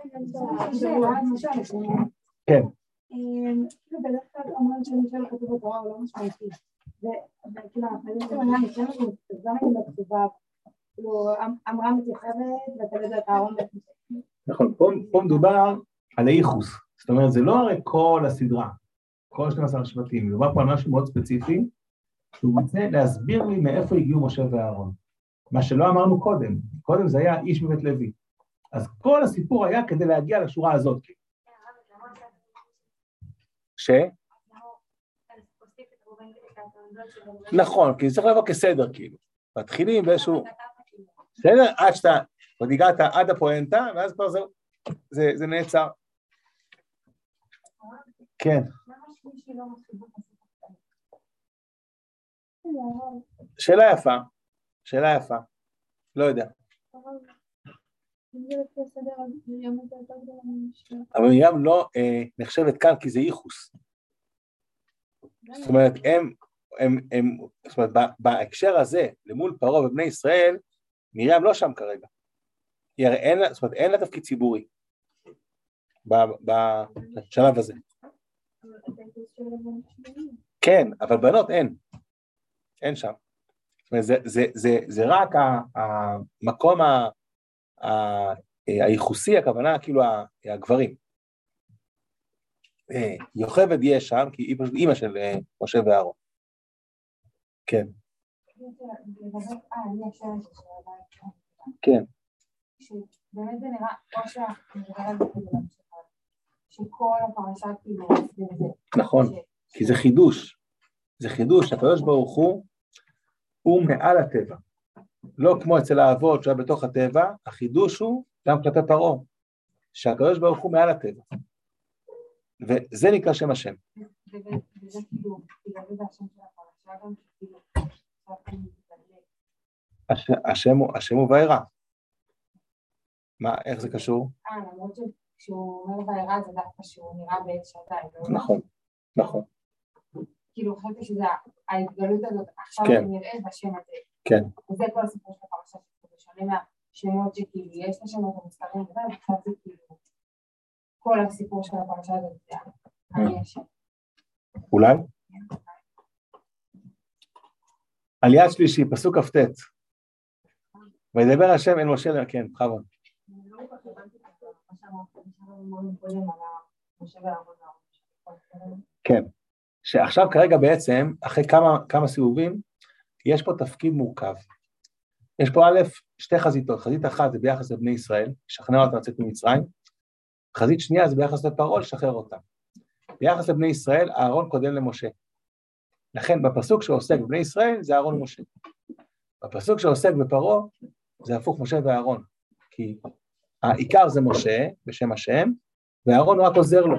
כן. בדרך כלל אומרים שמשל כתוב בתורה הוא לא משמעותי. וכאילו, אנחנו יודעים שמנה בכתובה, כאילו, אמרה מתייחדת ותלד את הארון. נכון, פה מדובר על הייחוס. זאת אומרת, זה לא הרי כל הסדרה, כל 12 השבטים, מדובר פה על משהו מאוד ספציפי, שהוא רוצה להסביר לי מאיפה הגיעו משה ואהרון. מה שלא אמרנו קודם, קודם זה היה איש מבית לוי. אז כל הסיפור היה כדי להגיע לשורה הזאת. נכון, כי זה צריך לבוא כסדר, כאילו. מתחילים באיזשהו... בסדר? עד שאתה עוד הגעת עד הפואנטה, ואז כבר זה נעצר. כן. שאלה יפה. שאלה יפה. לא יודע. אבל מרים לא נחשבת כאן כי זה ייחוס. זאת אומרת, זאת אומרת, בהקשר הזה, למול פרעה ובני ישראל, מרים לא שם כרגע. זאת אומרת, אין לה תפקיד ציבורי בשלב הזה. כן, אבל בנות אין. אין שם. זאת אומרת, זה רק המקום הייחוסי, הכוונה כאילו הגברים. יוכבד יהיה שם, כי היא פשוט אימא של משה ואהרון. כן. כן. שבאמת זה נראה, או שכל הפרשה כאילו, נכון, כי זה חידוש. זה חידוש, הקדוש ברוך הוא מעל הטבע. לא כמו אצל האבות שהיה בתוך הטבע, החידוש הוא גם כלפי פרעה, שהקדוש ברוך הוא מעל הטבע. וזה נקרא שם השם. וזה כאילו, זה השם של הפרשה גם כאילו, השם הוא וארא. מה, איך זה קשור? למרות שכשהוא אומר וארא זה דווקא שהוא נראה בעת שעתיים. נכון, נכון. כאילו חלקתי שזה ההתגלות הזאת, עכשיו אני נראית בשם הזה. כן. וזה כל הסיפור של הפרשה, שזה שונה מהשמות שכאילו יש לשמות המסתרים, ועכשיו זה כאילו כל הסיפור של הפרשה הזאת, זה אני השם. אולי? על יד שלישי, פסוק כ"ט. וידבר השם אל משה, כן, בכבוד. כן, שעכשיו כרגע בעצם, אחרי כמה סיבובים, יש פה תפקיד מורכב. יש פה א', שתי חזיתות, חזית אחת זה ביחס לבני ישראל, לשכנע אותם לצאת ממצרים, חזית שנייה זה ביחס לפרעה, לשחרר אותם. ביחס לבני ישראל, אהרון קודם למשה. לכן בפסוק שעוסק בבני ישראל, זה אהרון ומשה. בפסוק שעוסק בפרעה, זה הפוך משה ואהרון, כי העיקר זה משה, בשם השם, ואהרון הוא רק עוזר לו.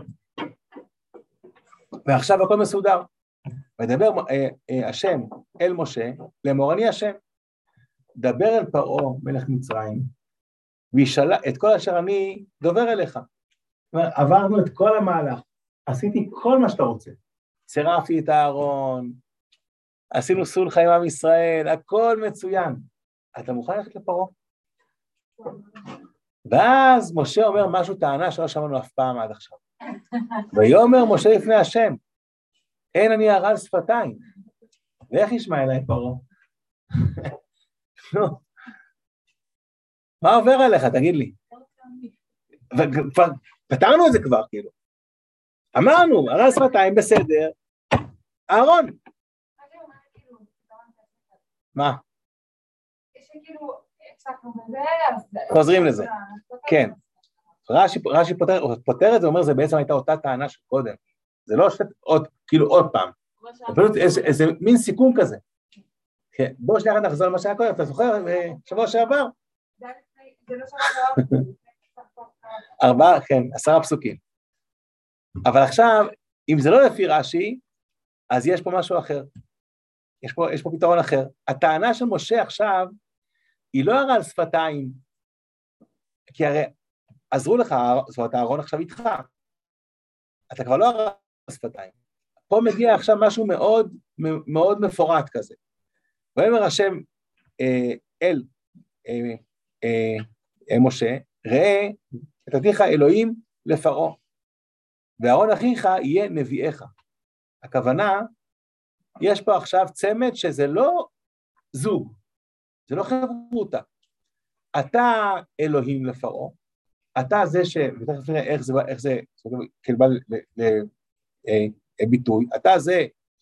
ועכשיו הכל מסודר. וידבר השם אל משה, לאמור אני השם. דבר אל פרעה מלך מצרים, וישאל את כל אשר אני דובר אליך. עברנו את כל המהלך, עשיתי כל מה שאתה רוצה. צירפתי את אהרון, עשינו סולחה עם עם ישראל, הכל מצוין. אתה מוכן ללכת לפרעה? ואז משה אומר משהו, טענה שלא שמענו אף פעם עד עכשיו. ויאמר משה לפני השם, אין אני הרעל שפתיים. ואיך ישמע אליי פרעה? מה עובר עליך, תגיד לי? וכבר פתרנו את זה כבר, כאילו. אמרנו, הרעל שפתיים בסדר, אהרון. מה? חוזרים לזה, כן. רש"י פותר את זה, אומר, זה בעצם הייתה אותה טענה של קודם. זה לא כאילו עוד פעם. איזה מין סיכום כזה. בואו שנייה נחזור למה שהיה קודם, אתה זוכר? שבוע שעבר? זה לא שבוע 4, כן, 10 פסוקים. אבל עכשיו, אם זה לא לפי רש"י, אז יש פה משהו אחר. יש פה פתרון אחר. הטענה של משה עכשיו, היא לא הרעל שפתיים, כי הרי עזרו לך, זאת אומרת, הארון עכשיו איתך, אתה כבר לא הרעל שפתיים. פה מגיע עכשיו משהו מאוד מאוד מפורט כזה. ויאמר השם אל משה, ראה את עתיך אלוהים לפרעה, ואהרון אחיך יהיה נביאיך. הכוונה, יש פה עכשיו צמד שזה לא זוג, זה לא חברותה. אתה אלוהים לפרעה, אתה זה ותכף נראה איך זה כלבה לביטוי, אתה זה,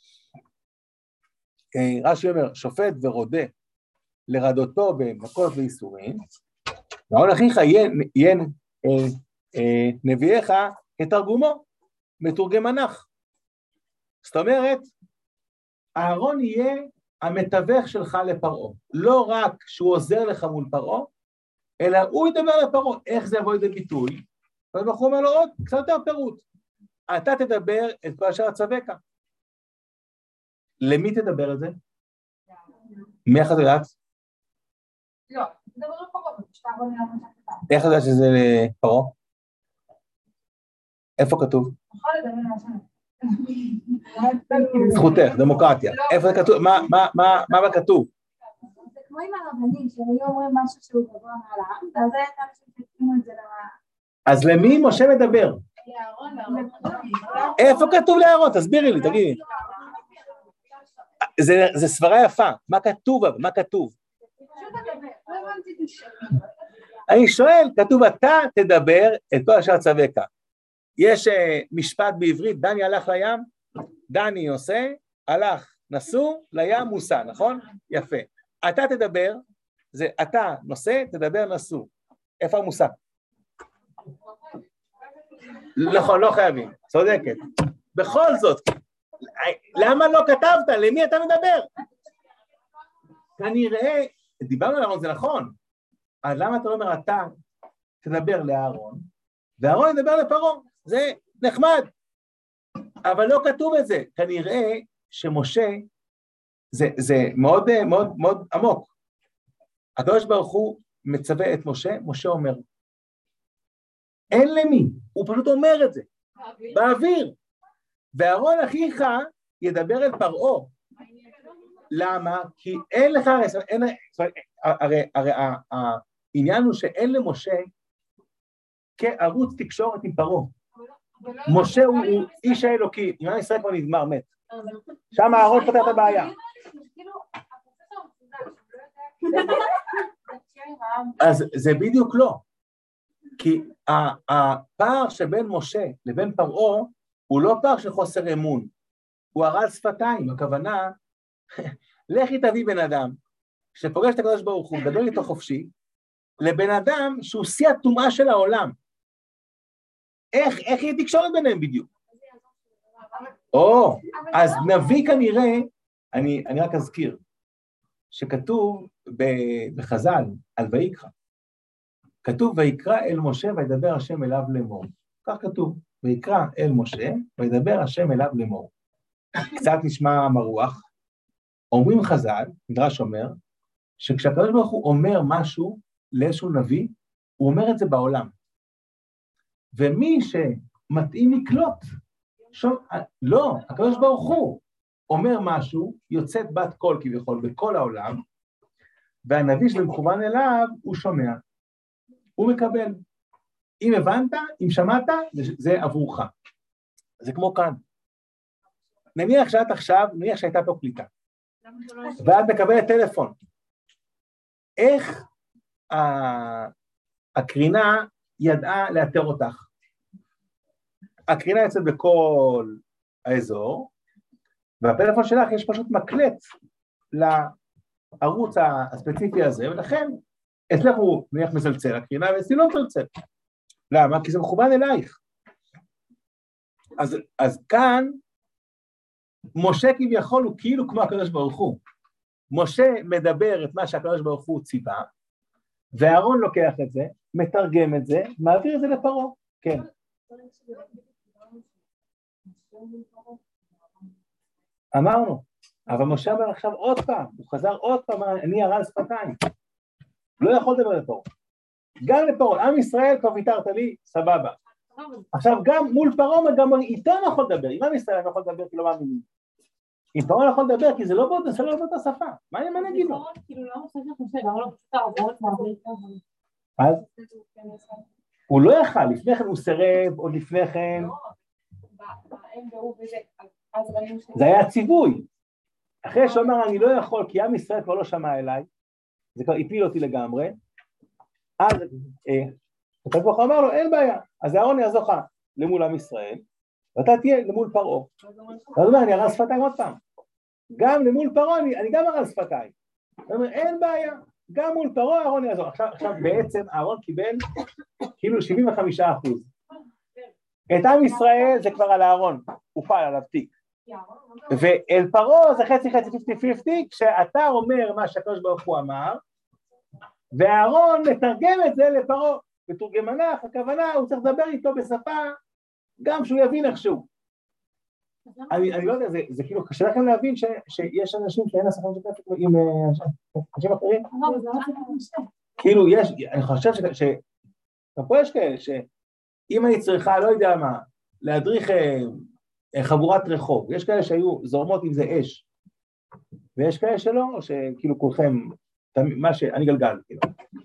רש"י אומר, שופט ורודה לרדותו במכות ואיסורים, ואהרון אחיך יהיה נביאיך כתרגומו, מתורגמנך. זאת אומרת, אהרון יהיה המתווך שלך לפרעה, לא רק שהוא עוזר לך מול פרעה, אלא הוא ידבר לפרעה, איך זה יבוא לידי ביטוי, והוא אומר לו עוד, קצת יותר פירוט, אתה תדבר את כל אשר אצווך. למי תדבר את זה? מי איך את יודעת? לא, תדבר לפרעה, איך את יודעת שזה לפרעה? איפה כתוב? יכול לדבר למשל. זכותך, דמוקרטיה. איפה זה כתוב? מה כתוב? זה כמו עם הרבנים, שהם היו אומרים משהו שהוא גבוה מעליו, ואז היה את אנשים שתקימו את זה אז למי משה מדבר? איפה כתוב לאהרון? תסבירי לי, תגידי. זה סברה יפה. מה כתוב? מה כתוב? אני שואל, כתוב, אתה תדבר את כל אשר אצווך. יש משפט בעברית, דני הלך לים, דני עושה, הלך, נסו, לים מוסע, נכון? יפה. אתה תדבר, זה אתה נושא, תדבר נסו. איפה המוסע? נכון, לא חייבים, צודקת. בכל זאת, למה לא כתבת? למי אתה מדבר? כנראה, דיברנו על אהרון, זה נכון. אז למה אתה לא אומר, אתה תדבר לאהרון, ואהרון ידבר לפרעה? זה נחמד. אבל לא כתוב את זה. כנראה שמשה, זה מאוד מאוד מאוד עמוק. הקדוש ברוך הוא מצווה את משה, משה אומר, אין למי, הוא פשוט אומר את זה, באוויר. ואהרון אחיך ידבר אל פרעה. למה? כי אין לך, הרי העניין הוא שאין למשה כערוץ תקשורת עם פרעה. משה הוא איש האלוקי, עם ישראל כבר נגמר, מת. שם אהרון פתר את הבעיה. אז זה בדיוק לא. כי הפער שבין משה לבין פרעה הוא לא פער של חוסר אמון, הוא הרעל שפתיים. הכוונה, לכי תביא בן אדם שפוגש את הקדוש ברוך הוא, גדול איתו חופשי, לבן אדם שהוא שיא הטומאה של העולם. איך היא תקשורת ביניהם בדיוק? אז נביא כנראה, אני רק אזכיר, שכתוב בחז"ל על ויקרא, כתוב ויקרא אל משה וידבר השם אליו לאמור. כך כתוב, ויקרא אל משה וידבר השם אליו לאמור. קצת נשמע מרוח. אומרים חז"ל, מדרש אומר, שכשהקדוש ברוך הוא אומר משהו לאיזשהו נביא, הוא אומר את זה בעולם. ומי שמתאים לקלוט, לא, הקדוש ברוך הוא אומר משהו, יוצאת בת קול כביכול בכל העולם, והנביא שמכוון אליו הוא שומע, הוא מקבל. אם הבנת, אם שמעת, זה עבורך. זה כמו כאן. נניח שאת עכשיו, נניח שהייתה פה קליטה, ואת מקבלת טלפון. איך הקרינה ידעה לאתר אותך? הקרינה יוצאת בכל האזור, והפלאפון שלך יש פשוט מקלט לערוץ הספציפי הזה, ולכן אצלך הוא נניח מזלצל הקרינה, ואצלי לא מזלצל. למה? כי זה מכוון אלייך. אז כאן, משה כביכול הוא כאילו כמו הקדוש ברוך הוא. משה מדבר את מה שהקדוש ברוך הוא ציווה, ואהרון לוקח את זה, מתרגם את זה, מעביר את זה לפרעה. כן. אמרנו, אבל משה אומר עכשיו עוד פעם, הוא חזר עוד פעם, אני הרעל שפתיים. לא יכול לדבר לפרעה. גם לפרעה, עם ישראל כבר ויתרת לי, סבבה. עכשיו גם מול פרעה, גם איתו אני יכול לדבר, עם עם ישראל אני יכול לדבר כי לא מאמינים. עם פרעה אני יכול לדבר כי זה לא באותה שפה. מה אני אגיד לו? אז? הוא לא יכל, לפני כן הוא סירב, עוד לפני כן. זה היה ציווי. אחרי שאומר אני לא יכול, כי עם ישראל כבר לא שמע אליי, זה כבר הפיל אותי לגמרי, אז הקדוש ברוך הוא אמר לו, אין בעיה, אז אהרון יעזור לך למול עם ישראל, ואתה תהיה למול פרעה. אז אומר, אני ארז שפתיים עוד פעם. גם למול פרעה, אני גם ארז שפתיים. זאת אומרת, אין בעיה, גם מול פרעה אהרון יעזור. עכשיו בעצם אהרון קיבל כאילו 75%. את עם ישראל זה כבר על אהרון, הוא פעל עליו תיק. ואל פרעה זה חצי 50-50, כשאתה אומר מה שהקדוש ברוך הוא אמר, ואהרון מתרגם את זה לפרעה. בתורגמנך, הכוונה, הוא צריך לדבר איתו בשפה, גם שהוא יבין איכשהו. אני לא יודע, זה כאילו קשה לכם להבין שיש אנשים שאין השפה משותפת עם אנשים אחרים? כאילו יש, אני חושב פה יש כאלה, שאם אני צריכה, לא יודע מה, להדריך חבורת רחוב, יש כאלה שהיו זורמות עם זה אש, ויש כאלה שלא, או שכאילו כולכם, מה שאני גלגל, כאילו.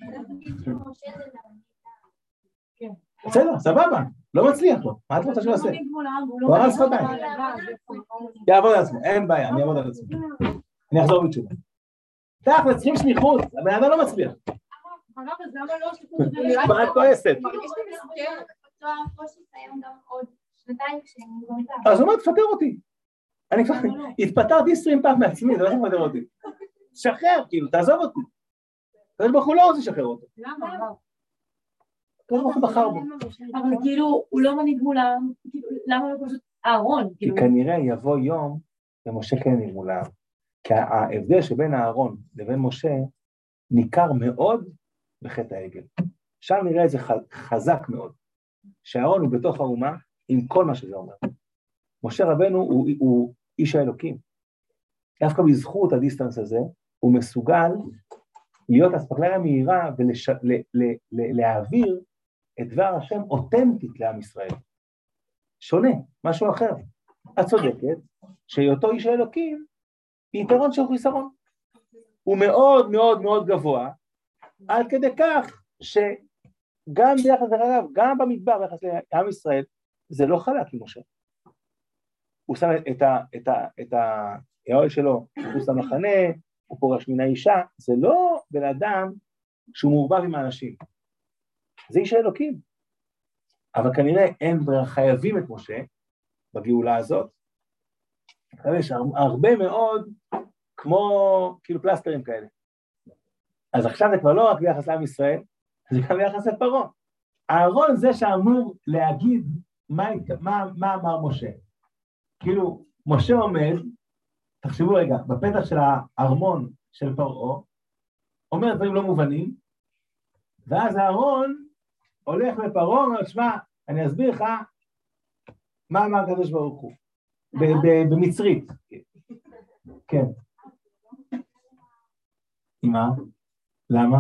בסדר, סבבה, לא מצליח לו, מה את רוצה שהוא עושה? הוא הרס שפתיים. יעבוד על עצמו, אין בעיה, אני אעבוד על עצמו. אני אחזור בתשובה. תכל'ס, צריכים שליחות, הבן אדם לא מצליח. מה את כועסת? אז הוא אומר, תפטר אותי. אני כבר התפטרתי 20 פעם מעצמי, זה לא תפטר אותי. שחרר, כאילו, תעזוב אותי. הקדוש ברוך הוא לא רוצה לשחרר אותו. למה? הקדוש ברוך הוא בחר בו. אבל כאילו, הוא לא מנהיג מולם, למה לא פשוט אהרון? כי כנראה יבוא יום ומשה כן נראה מולם. כי ההבדל שבין אהרון לבין משה ניכר מאוד בחטא העגל. שם נראה את זה חזק מאוד. שאהרון הוא בתוך האומה עם כל מה שזה אומר. משה רבנו הוא איש האלוקים. דווקא בזכות הדיסטנס הזה, הוא מסוגל להיות אספקלריה מהירה ולהעביר את דבר השם אותנטית לעם ישראל. שונה, משהו אחר. את צודקת שאותו איש האלוקים היא יתרון של חיסרון. הוא מאוד מאוד מאוד גבוה, עד כדי כך שגם ביחס לרעיו, גם במדבר ביחס לעם ישראל, זה לא חלק עם משה. הוא שם את האוהל שלו, הוא שם מחנה, הוא פורש מן האישה, זה לא בן אדם שהוא מעורבב עם האנשים. זה איש האלוקים. אבל כנראה אין חייבים את משה בגאולה הזאת. יש הרבה מאוד כמו כאילו פלסטרים כאלה. אז עכשיו זה כבר לא רק ביחס לעם ישראל, זה גם ביחס לפרעה. אהרון זה שאמור להגיד מה אמר משה. כאילו, משה עומד, תחשבו רגע, בפתח של הארמון של פרעה, אומר דברים לא מובנים, ואז אהרון הולך לפרעה, אומר, שמע, אני אסביר לך מה אמר הקדוש ברוך הוא, במצרית. כן. מה? למה?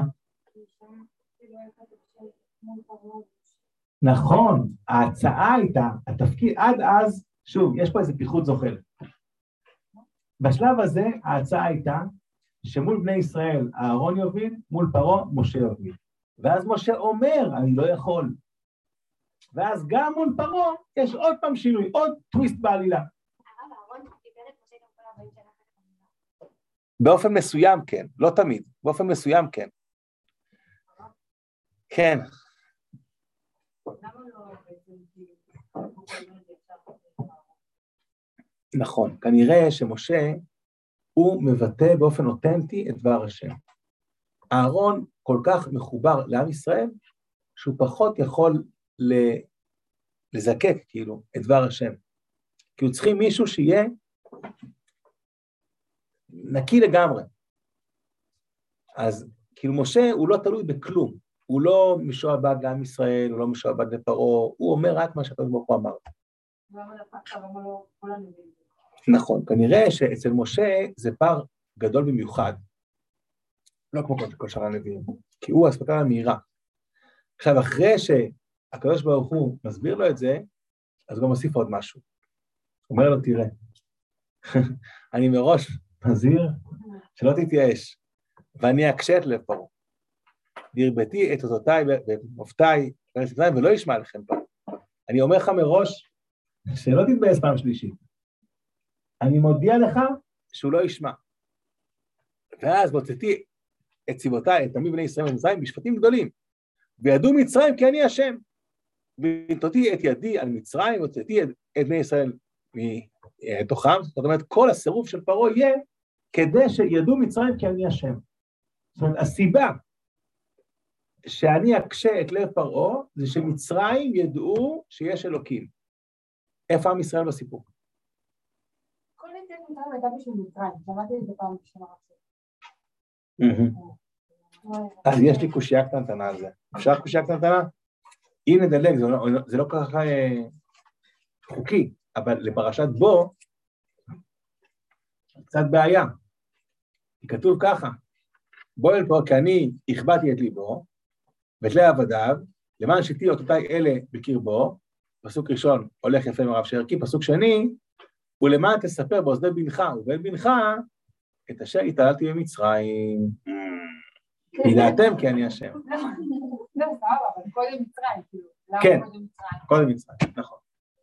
נכון, ההצעה הייתה, התפקיד, עד אז, שוב, יש פה איזה פיחות זוחל. בשלב הזה, ההצעה הייתה, שמול בני ישראל, אהרון יוביל, מול פרעה, משה יוביל. ואז משה אומר, אני לא יכול. ואז גם מול פרעה, יש עוד פעם שינוי, עוד טוויסט בעלילה. באופן מסוים כן, לא תמיד, באופן מסוים כן. כן. נכון, כנראה שמשה הוא מבטא באופן אותנטי את דבר השם. אהרון כל כך מחובר לעם ישראל, שהוא פחות יכול לזקק כאילו את דבר השם. כי הוא צריכים מישהו שיהיה נקי לגמרי. אז כאילו משה הוא לא תלוי בכלום, הוא לא משועבד לעם ישראל, הוא לא משועבד לפרעה, הוא אומר רק מה שהקדוש ברוך הוא אמר. נכון, כנראה שאצל משה זה פער גדול במיוחד, לא כמו כל שאר הנביאים. כי הוא האספקה המהירה. עכשיו, אחרי שהקדוש ברוך הוא מסביר לו את זה, אז הוא גם מוסיף עוד משהו. הוא אומר לו, תראה, אני מראש מזהיר שלא תתייאש, ואני אקשה את לב פרעה. והרביתי את אותותיי ומופתיי, ולא ישמע לכם פעם. אני אומר לך מראש, שלא תתבאס פעם שלישית. אני מודיע לך שהוא לא ישמע. ואז מוצאתי את צבאותיי, את עמי בני ישראל ומצרים, משפטים גדולים. וידעו מצרים כי אני השם. ונתתי את ידי על מצרים, מוצאתי את בני ישראל מתוכם. זאת אומרת, כל הסירוב של פרעה יהיה כדי שידעו מצרים כי אני השם. זאת אומרת, הסיבה שאני אקשה את לב פרעה, זה שמצרים ידעו שיש אלוקים. איפה עם ישראל בסיפור? כל יציאת מצרים הייתה בשביל מצרים, שמעתי את זה פעם בשביל הרצון. אז יש לי קושייה קטנטנה על זה. אפשר קושייה קטנטנה? אם נדלג, זה לא ככה חוקי, אבל לפרשת בו, קצת בעיה. כתוב ככה, בוא אל פה, כי אני הכבדתי את ליבו, ואת לב עבדיו, למען שיתי אותותיי אלה בקרבו, פסוק ראשון, הולך יפה מרב שערכי, פסוק שני, ולמען תספר באוזני בנך ובן בנך, את אשר התעללתי במצרים. ידעתם כי אני השם. לא, אבל קודם מצרים, כאילו. כן, קודם מצרים, נכון.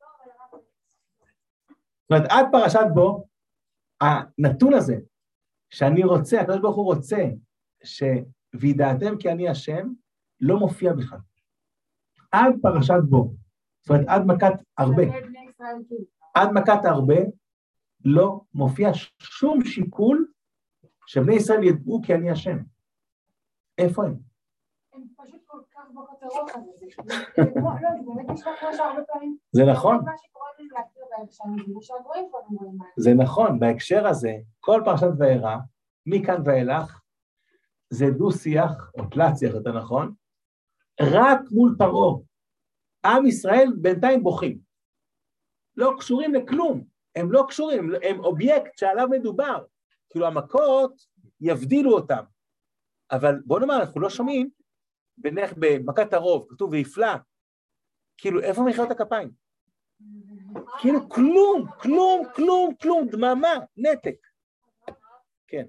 זאת אומרת, עד פרשת בו, הנתון הזה, שאני רוצה, הקדוש ברוך הוא רוצה, וידעתם כי אני השם, לא מופיע בכלל. עד פרשת בו, זאת אומרת, עד מכת הרבה. עד מכת הרבה, לא מופיע שום שיקול שבני ישראל ידעו כי אני השם. איפה הם? הם פשוט כל כך בכותרות הזה. לא, זה באמת נשמע כמו שהרבה פעמים. זה נכון. מה שקורה לי להכיר בהם שאני ושהגויים קודם רואים מה. זה נכון, בהקשר הזה, כל פרשת וארא, מכאן ואילך, זה דו-שיח, או תלת-שיח, יותר נכון, רק מול פרעה. עם ישראל בינתיים בוכים. לא קשורים לכלום. הם לא קשורים, הם אובייקט שעליו מדובר. כאילו המכות יבדילו אותם. אבל בוא נאמר, אנחנו לא שומעים, במכת הרוב, כתוב ויפלא, כאילו איפה מחיאות הכפיים? כאילו כלום, כלום, כלום, כלום, דממה, נתק. כן.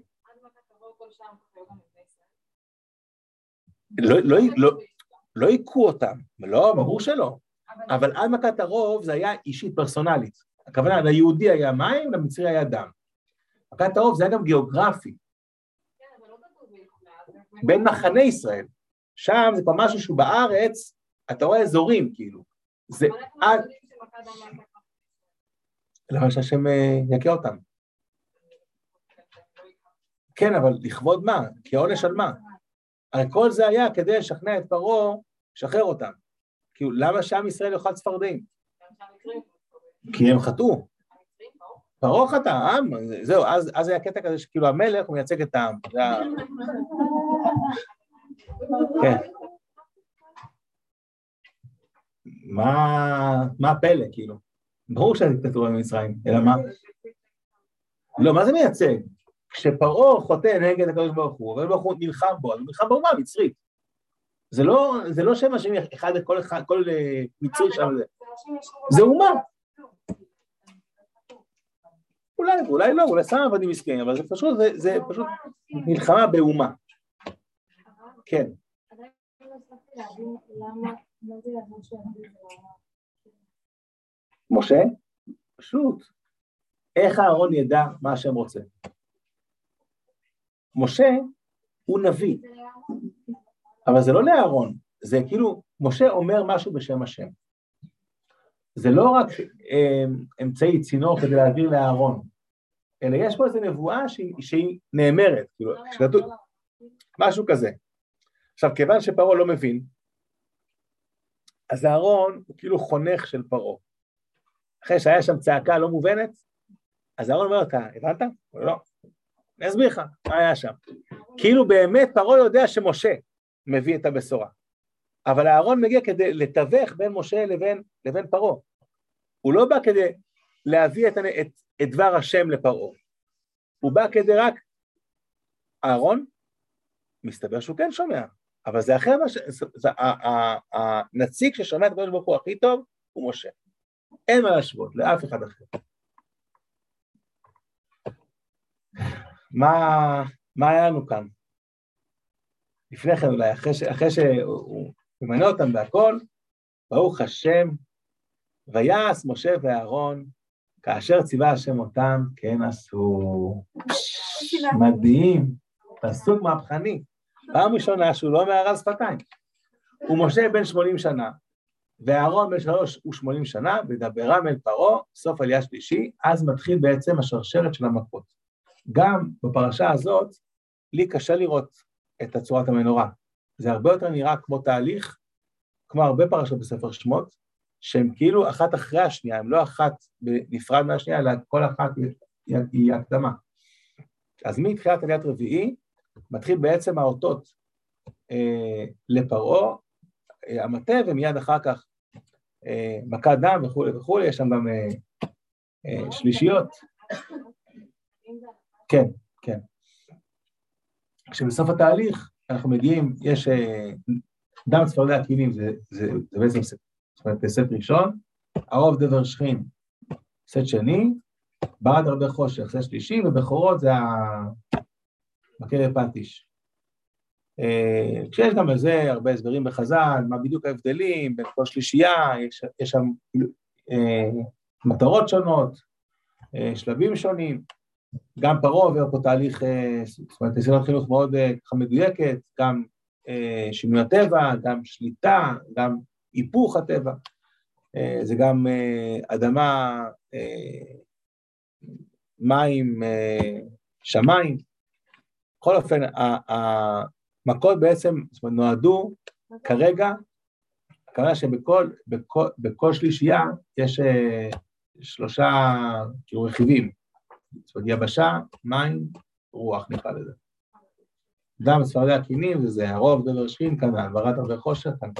לא עיקו אותם, לא, ברור שלא. אבל עד מכת הרוב זה היה אישית פרסונלית. הכוונה, ליהודי היה מים, למצרי היה דם. מכת הרוב זה היה גם גיאוגרפי. בין מחנה ישראל. שם זה כבר משהו שהוא בארץ, אתה רואה אזורים כאילו. זה עד... למה שהשם יקה אותם? כן, אבל לכבוד מה? כי העונש על מה? הרי כל זה היה כדי לשכנע את פרעה, שחרר אותם. כאילו, למה שעם ישראל יאכל צפרדעים? כי הם חטאו. פרעה חטא, העם, זהו, אז היה קטע כזה שכאילו המלך הוא מייצג את העם. כן. מה הפלא, כאילו? ברור שהדיקטטורה במצרים, אלא מה? לא, מה זה מייצג? כשפרעה חוטא נגד הקדוש ברוך הוא, הקדוש ברוך הוא נלחם בו, אז הוא נלחם באומה מצרית. זה לא שם השם אחד, כל מצרי שם זה. זה אומה. אולי לא, אולי שם עבדים מסכנים, אבל זה פשוט מלחמה באומה. כן. משה? פשוט. איך אהרון ידע מה השם רוצה? משה הוא נביא, אבל זה לא לאהרון, זה כאילו, משה אומר משהו בשם השם. זה לא רק אמצעי צינור כדי להעביר לאהרון, אלא יש פה איזו נבואה שהיא נאמרת, כאילו, משהו כזה. עכשיו, כיוון שפרעה לא מבין, אז אהרון הוא כאילו חונך של פרעה. אחרי שהיה שם צעקה לא מובנת, אז אהרון אומר, אתה הבנת? לא. אני אסביר לך, מה היה שם? כאילו באמת פרעה יודע שמשה מביא את הבשורה. אבל אהרון מגיע כדי לתווך בין משה לבין פרעה. הוא לא בא כדי להביא את דבר השם לפרעה. הוא בא כדי רק, אהרון, מסתבר שהוא כן שומע, אבל זה אחר, הנציג ששומע את הקדוש ברוך הוא הכי טוב, הוא משה. אין מה להשוות, לאף אחד אחר. מה היה לנו כאן? לפני כן אולי, אחרי שהוא ממנה אותם בהכל, ברוך השם, ויעש משה ואהרון, כאשר ציווה השם אותם, כן עשו. מדהים, פסוק מהפכני. פעם ראשונה שהוא לא מערל שפתיים. ומשה בן 80 שנה, ואהרון בן 380 שנה, ודברם אל פרעה, סוף עלייה שלישי, אז מתחיל בעצם השרשרת של המכות. גם בפרשה הזאת, לי קשה לראות את צורת המנורה. זה הרבה יותר נראה כמו תהליך, כמו הרבה פרשות בספר שמות, שהן כאילו אחת אחרי השנייה, הן לא אחת נפרד מהשנייה, אלא כל אחת היא הקדמה. אז מתחילת עליית רביעי, מתחיל בעצם האותות לפרעה, המטה, ומיד אחר כך מכת דם וכו' וכו', יש שם גם שלישיות. כן, כן. כשבסוף התהליך אנחנו מגיעים, יש דם צפרדע הכינים, זה בעצם סט ראשון, הרוב דבר שכין, סט שני, ברד הרבה חושך, סט שלישי, ובכורות זה המקל פטיש. כשיש גם לזה הרבה הסברים בחז"ל, מה בדיוק ההבדלים, בין כל שלישייה, יש שם מטרות שונות, שלבים שונים, גם פרעה עובר פה תהליך, זאת אומרת, סדרת חינוך מאוד מדויקת, גם שינוי הטבע, גם שליטה, גם היפוך הטבע, זה גם אדמה, מים, שמיים, בכל אופן, המכות בעצם נועדו כרגע, הכוונה שבכל שלישייה יש 3 רכיבים, זאת אומרת, יבשה, מים, רוח, נקרא לזה. דם צפרדע הכינים, זה הרוב דבר שכין כאן, ברד הרבה חושך כאן.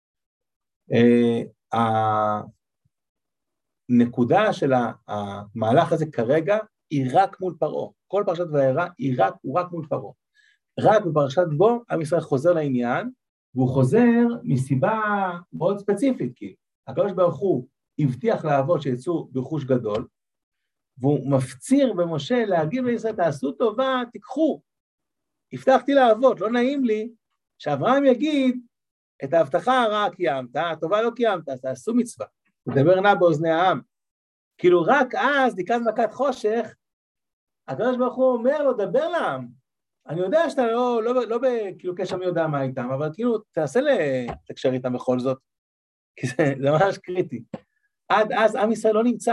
הנקודה של המהלך הזה כרגע היא רק מול פרעה. כל פרשת וירא הוא רק מול פרעה. רק בפרשת בו, עם ישראל חוזר לעניין, והוא חוזר מסיבה מאוד ספציפית, כי הקדוש ברוך הוא הבטיח לאבות שיצאו ברכוש גדול, והוא מפציר במשה להגיד לישראל, תעשו טובה, תיקחו. הבטחתי לאבות, לא נעים לי, שאברהם יגיד, את ההבטחה הרעה קיימת, הטובה לא קיימת, אז תעשו מצווה. מדבר נא באוזני העם. כאילו רק אז, לקראת מכת חושך, הקדוש ברוך הוא אומר לו, דבר לעם. אני יודע שאתה לא כאילו קשר מי יודע מה איתם, אבל כאילו תעשה לתקשר איתם בכל זאת, כי זה ממש קריטי. עד אז עם ישראל לא נמצא.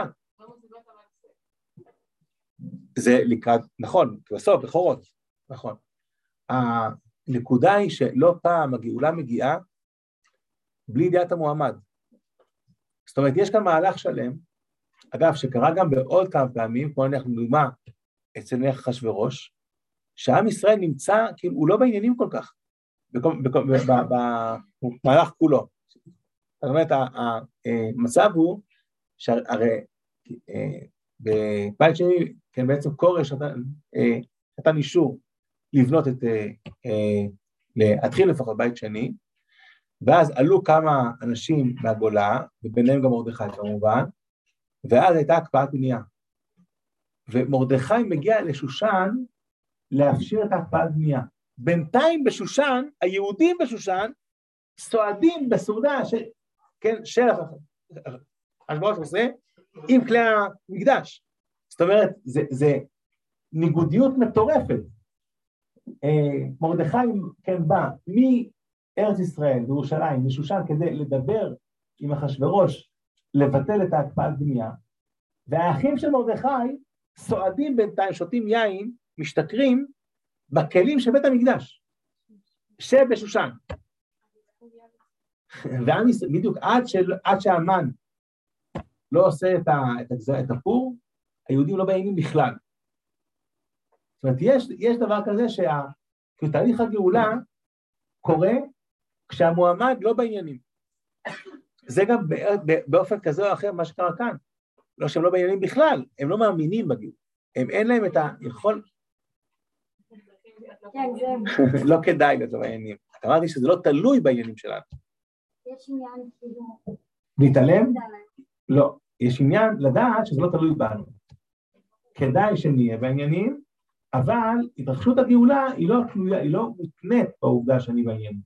זה לקראת, נכון, בסוף, בכורות, נכון. הנקודה היא שלא פעם הגאולה מגיעה בלי ידיעת המועמד. זאת אומרת, יש כאן מהלך שלם, אגב, שקרה גם בעוד כמה פעמים, כמו אנחנו דוגמה אצל מלך אחשוורוש, שעם ישראל נמצא, כאילו, הוא לא בעניינים כל כך, במהלך כולו. זאת אומרת, המצב הוא, שהרי בבית שני, כן, בעצם כורש נתן אישור לבנות להתחיל לפחות בית שני, ואז עלו כמה אנשים מהגולה, וביניהם גם מרדכי כמובן, ואז הייתה הקפאת בנייה. ומרדכי מגיע לשושן להפשיר את הקפאת בנייה. בינתיים בשושן, היהודים בשושן, סועדים בסעודה של אחשוורוש עושה, עם כלי המקדש. זאת אומרת, זה ניגודיות מטורפת. מרדכי כן בא מארץ ישראל, בירושלים, משושן, כדי לדבר עם אחשוורוש, לבטל את ההקפאת בנייה, והאחים של מרדכי סועדים בינתיים, שותים יין, משתכרים בכלים של בית המקדש, שבשושן. בדיוק עד שהמן לא עושה את הפור, היהודים לא בעניינים בכלל. זאת אומרת, יש דבר כזה שתהליך הגאולה קורה כשהמועמד לא בעניינים. זה גם באופן כזה או אחר מה שקרה כאן. לא שהם לא בעניינים בכלל, הם לא מאמינים בגאולה. הם אין להם את היכול... כן, זה... לא כדאי להיות בעניינים. אתה אמרתי שזה לא תלוי בעניינים שלנו. יש עניין כאילו... להתעלם? לא. יש עניין לדעת שזה לא תלוי בנו. כדאי שנהיה בעניינים, אבל התרחשות הגאולה היא לא תלויה, היא לא מותנית בעובדה שאני בעניינים.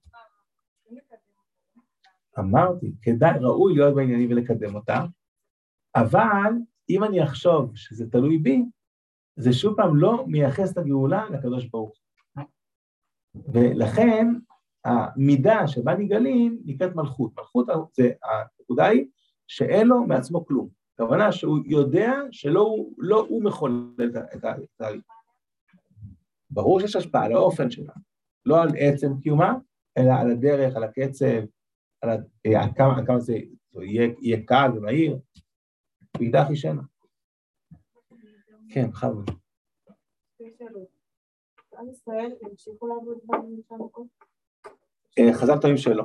אמרתי, כדאי, ראוי להיות בעניינים ולקדם אותם, אבל אם אני אחשוב שזה תלוי בי, זה שוב פעם לא מייחס את הגאולה לקדוש ברוך הוא. ולכן המידה שבה נגלים נקראת מלכות. מלכות זה, הנקודה היא שאין לו מעצמו כלום. הכוונה שהוא יודע שלא הוא מחולל את התהליך. ברור שיש השפעה על האופן שלה, לא על עצם קיומה, אלא על הדרך, על הקצב, על כמה זה יהיה קל ומהיר, וידע חישנה. כן, חבל. עם ישראל המשיכו לעבוד במקום? חז"ל טוענים שלא.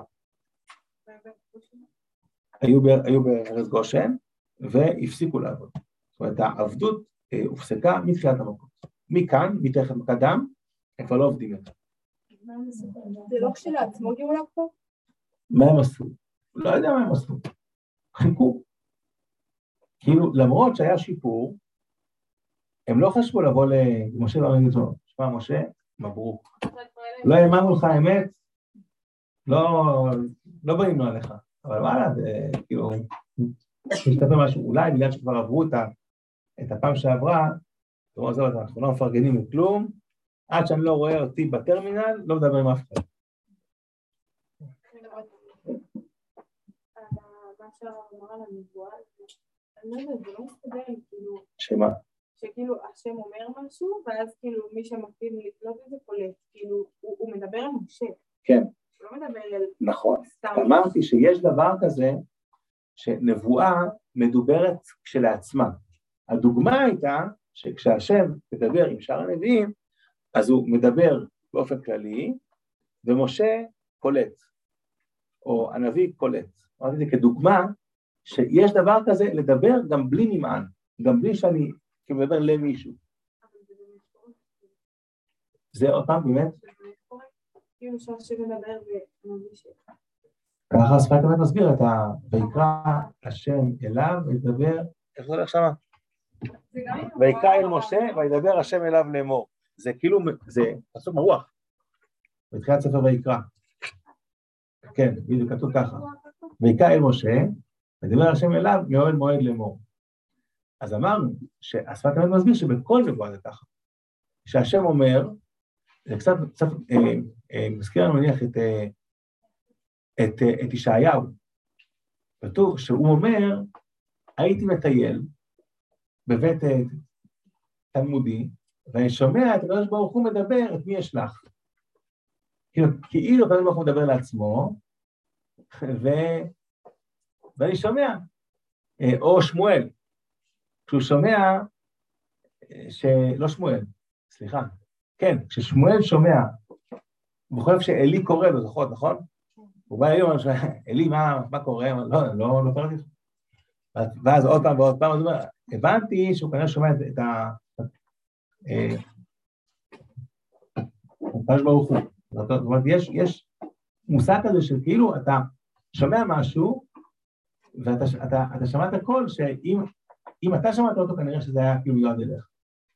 היו בארץ גושן, והפסיקו לעבוד. זאת אומרת, העבדות הופסקה מתחילת המקום. מכאן, מתחת מקדם, הם כבר לא עובדים יותר. זה לא כשלעצמו גאולה פה? מה הם עשו? לא יודע מה הם עשו. חיכו. כאילו, למרות שהיה שיפור, הם לא חשבו לבוא למשה ואומרים לו, שמע משה, מברוק. לא האמנו לך האמת, לא באים לו עליך. אבל וואלה, זה כאילו, משתפר משהו, אולי בגלל שכבר עברו את הפעם שעברה, תראו, זהו, אנחנו לא מפרגנים מכלום, עד שאני לא רואה אותי בטרמינל, לא מדבר עם אף אחד. מה שאמרה על הנבואה, אני לא יודעת, זה לא מסתדר, כאילו... שמה? שכאילו השם אומר משהו, ואז כאילו מי שמקפיד לקלוט את זה קולט, כאילו הוא מדבר על משה. כן. הוא לא מדבר על... נכון. אמרתי שיש דבר כזה, שנבואה מדוברת כשלעצמה. הדוגמה הייתה שכשהשם מדבר עם שאר הנביאים, אז הוא מדבר באופן כללי, ומשה קולט, או הנביא קולט. אמרתי את זה כדוגמה, שיש דבר כזה לדבר גם בלי נמען, גם בלי שאני מדבר למישהו. זה עוד פעם באמת? כאילו שהשם מדבר ונביא ש... ככה השפת אמת מסביר את ויקרא השם אליו וידבר, איך זה הולך שמה? ויקרא אל משה וידבר השם אליו לאמור. זה כאילו, זה פסוק מרוח. בתחילת ספר ויקרא. כן, בדיוק כתוב ככה. ויקרא אל משה וידבר השם אליו מאוהל מועד לאמור. אז אמרנו שהשפת אמת מסביר שבכל נבואה זה ככה. שהשם אומר, זה קצת מזכיר לנו מניח את ישעיהו. כתוב שהוא אומר, הייתי מטייל בבית תלמודי, ואני שומע את הקדוש ברוך הוא מדבר, את מי אשלח. כאילו הקדוש ברוך הוא מדבר לעצמו, ואני שומע, או שמואל, כשהוא שומע, לא שמואל, סליחה, כן, כששמואל שומע, הוא חושב שאלי קורא לו, זוכרות, נכון? הוא בא היום, אלי, מה קורה? לא קראתי לך. ואז עוד פעם ועוד פעם, אז הוא אומר, הבנתי שהוא כנראה שומע את הקדוש ברוך הוא. זאת אומרת, יש מושג כזה של כאילו אתה שומע משהו, ואתה שמעת הכל, שאם אתה שמעת אותו, כנראה שזה היה כאילו מיועד אליך.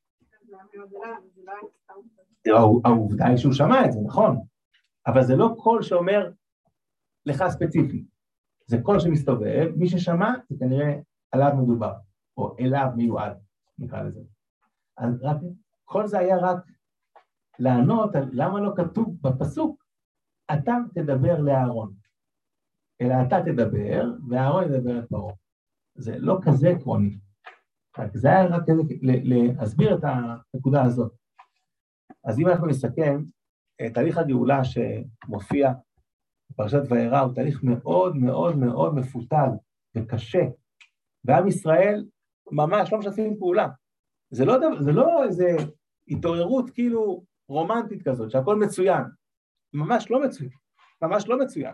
העובדה היא שהוא שמע את זה, נכון, אבל זה לא קול שאומר לך ספציפי, זה קול שמסתובב, מי ששמע זה כנראה עליו מדובר, או אליו מיועד, נקרא לזה. אז רק, כל זה היה רק לענות על למה לא כתוב בפסוק, אתה תדבר לאהרון, אלא אתה תדבר, והאהרון ידבר את פרעה. זה לא כזה עקרוני, רק זה היה רק כזה להסביר את הנקודה הזאת. אז אם אנחנו נסכם, תהליך הגאולה שמופיע בפרשת וירא הוא תהליך מאוד מאוד מאוד מפותל וקשה, ועם ישראל ממש לא משתפים פעולה. זה לא איזה התעוררות כאילו רומנטית כזאת, שהכל מצוין. ממש לא מצוין, ממש לא מצוין.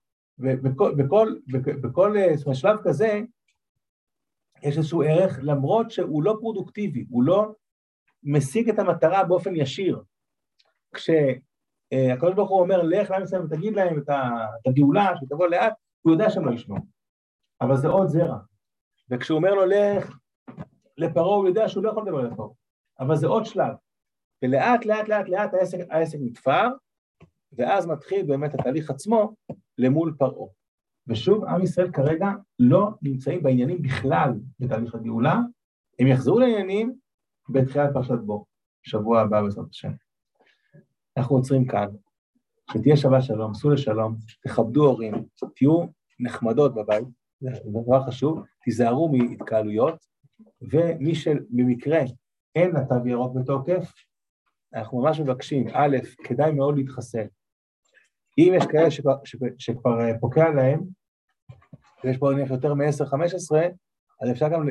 ובכל שלב כזה, יש איזשהו ערך, למרות שהוא לא פרודוקטיבי, הוא לא משיג את המטרה באופן ישיר. כשהקדוש ברוך הוא אומר, לך לעם ישראל ותגיד להם את הגאולה, שתבוא לאט, הוא יודע שהם לא ישמעו. אבל זה עוד זרע. וכשהוא אומר לו, לך לפרעה, הוא יודע שהוא לא יכול לדבר לפרעה. אבל זה עוד שלב. ולאט, לאט, לאט, לאט, העסק נתפר, ואז מתחיל באמת התהליך עצמו למול פרעה. ושוב, עם ישראל כרגע לא נמצאים בעניינים בכלל בתהליך הגאולה, הם יחזרו לעניינים בתחילת פרשת בו, שבוע הבא בעזרת השם. אנחנו עוצרים כאן, שתהיה שבת שלום, סעו לשלום, תכבדו הורים, תהיו נחמדות בבית, זה דבר חשוב, תיזהרו מהתקהלויות, ומי שבמקרה אין לה תו ירוק בתוקף, אנחנו ממש מבקשים, א', כדאי מאוד להתחסן. אם יש כאלה שכבר פוקע להם, ויש פה נניח יותר מ-10-15, אז אפשר גם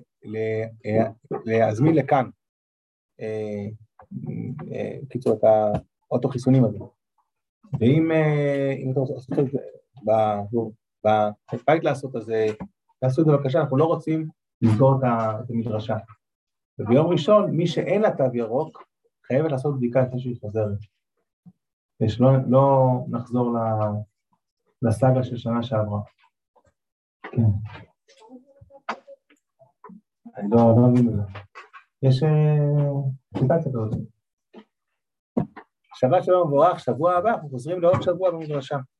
להזמין לכאן, קיצור, את האוטו-חיסונים הזה. ואם אתה רוצה לעשות את זה בבית לעשות, אז תעשו את זה בבקשה, אנחנו לא רוצים לסגור את המדרשה. וביום ראשון, מי שאין לה תו ירוק, חייבת לעשות בדיקה לפני שהיא חוזרת. ושלא נחזור לסאגה של שנה שעברה. כן. אני לא מבין בזה. יש סיטציה כזאת. שבת שלום מבורך, שבוע הבא, אנחנו חוזרים לעוד שבוע במדרשה.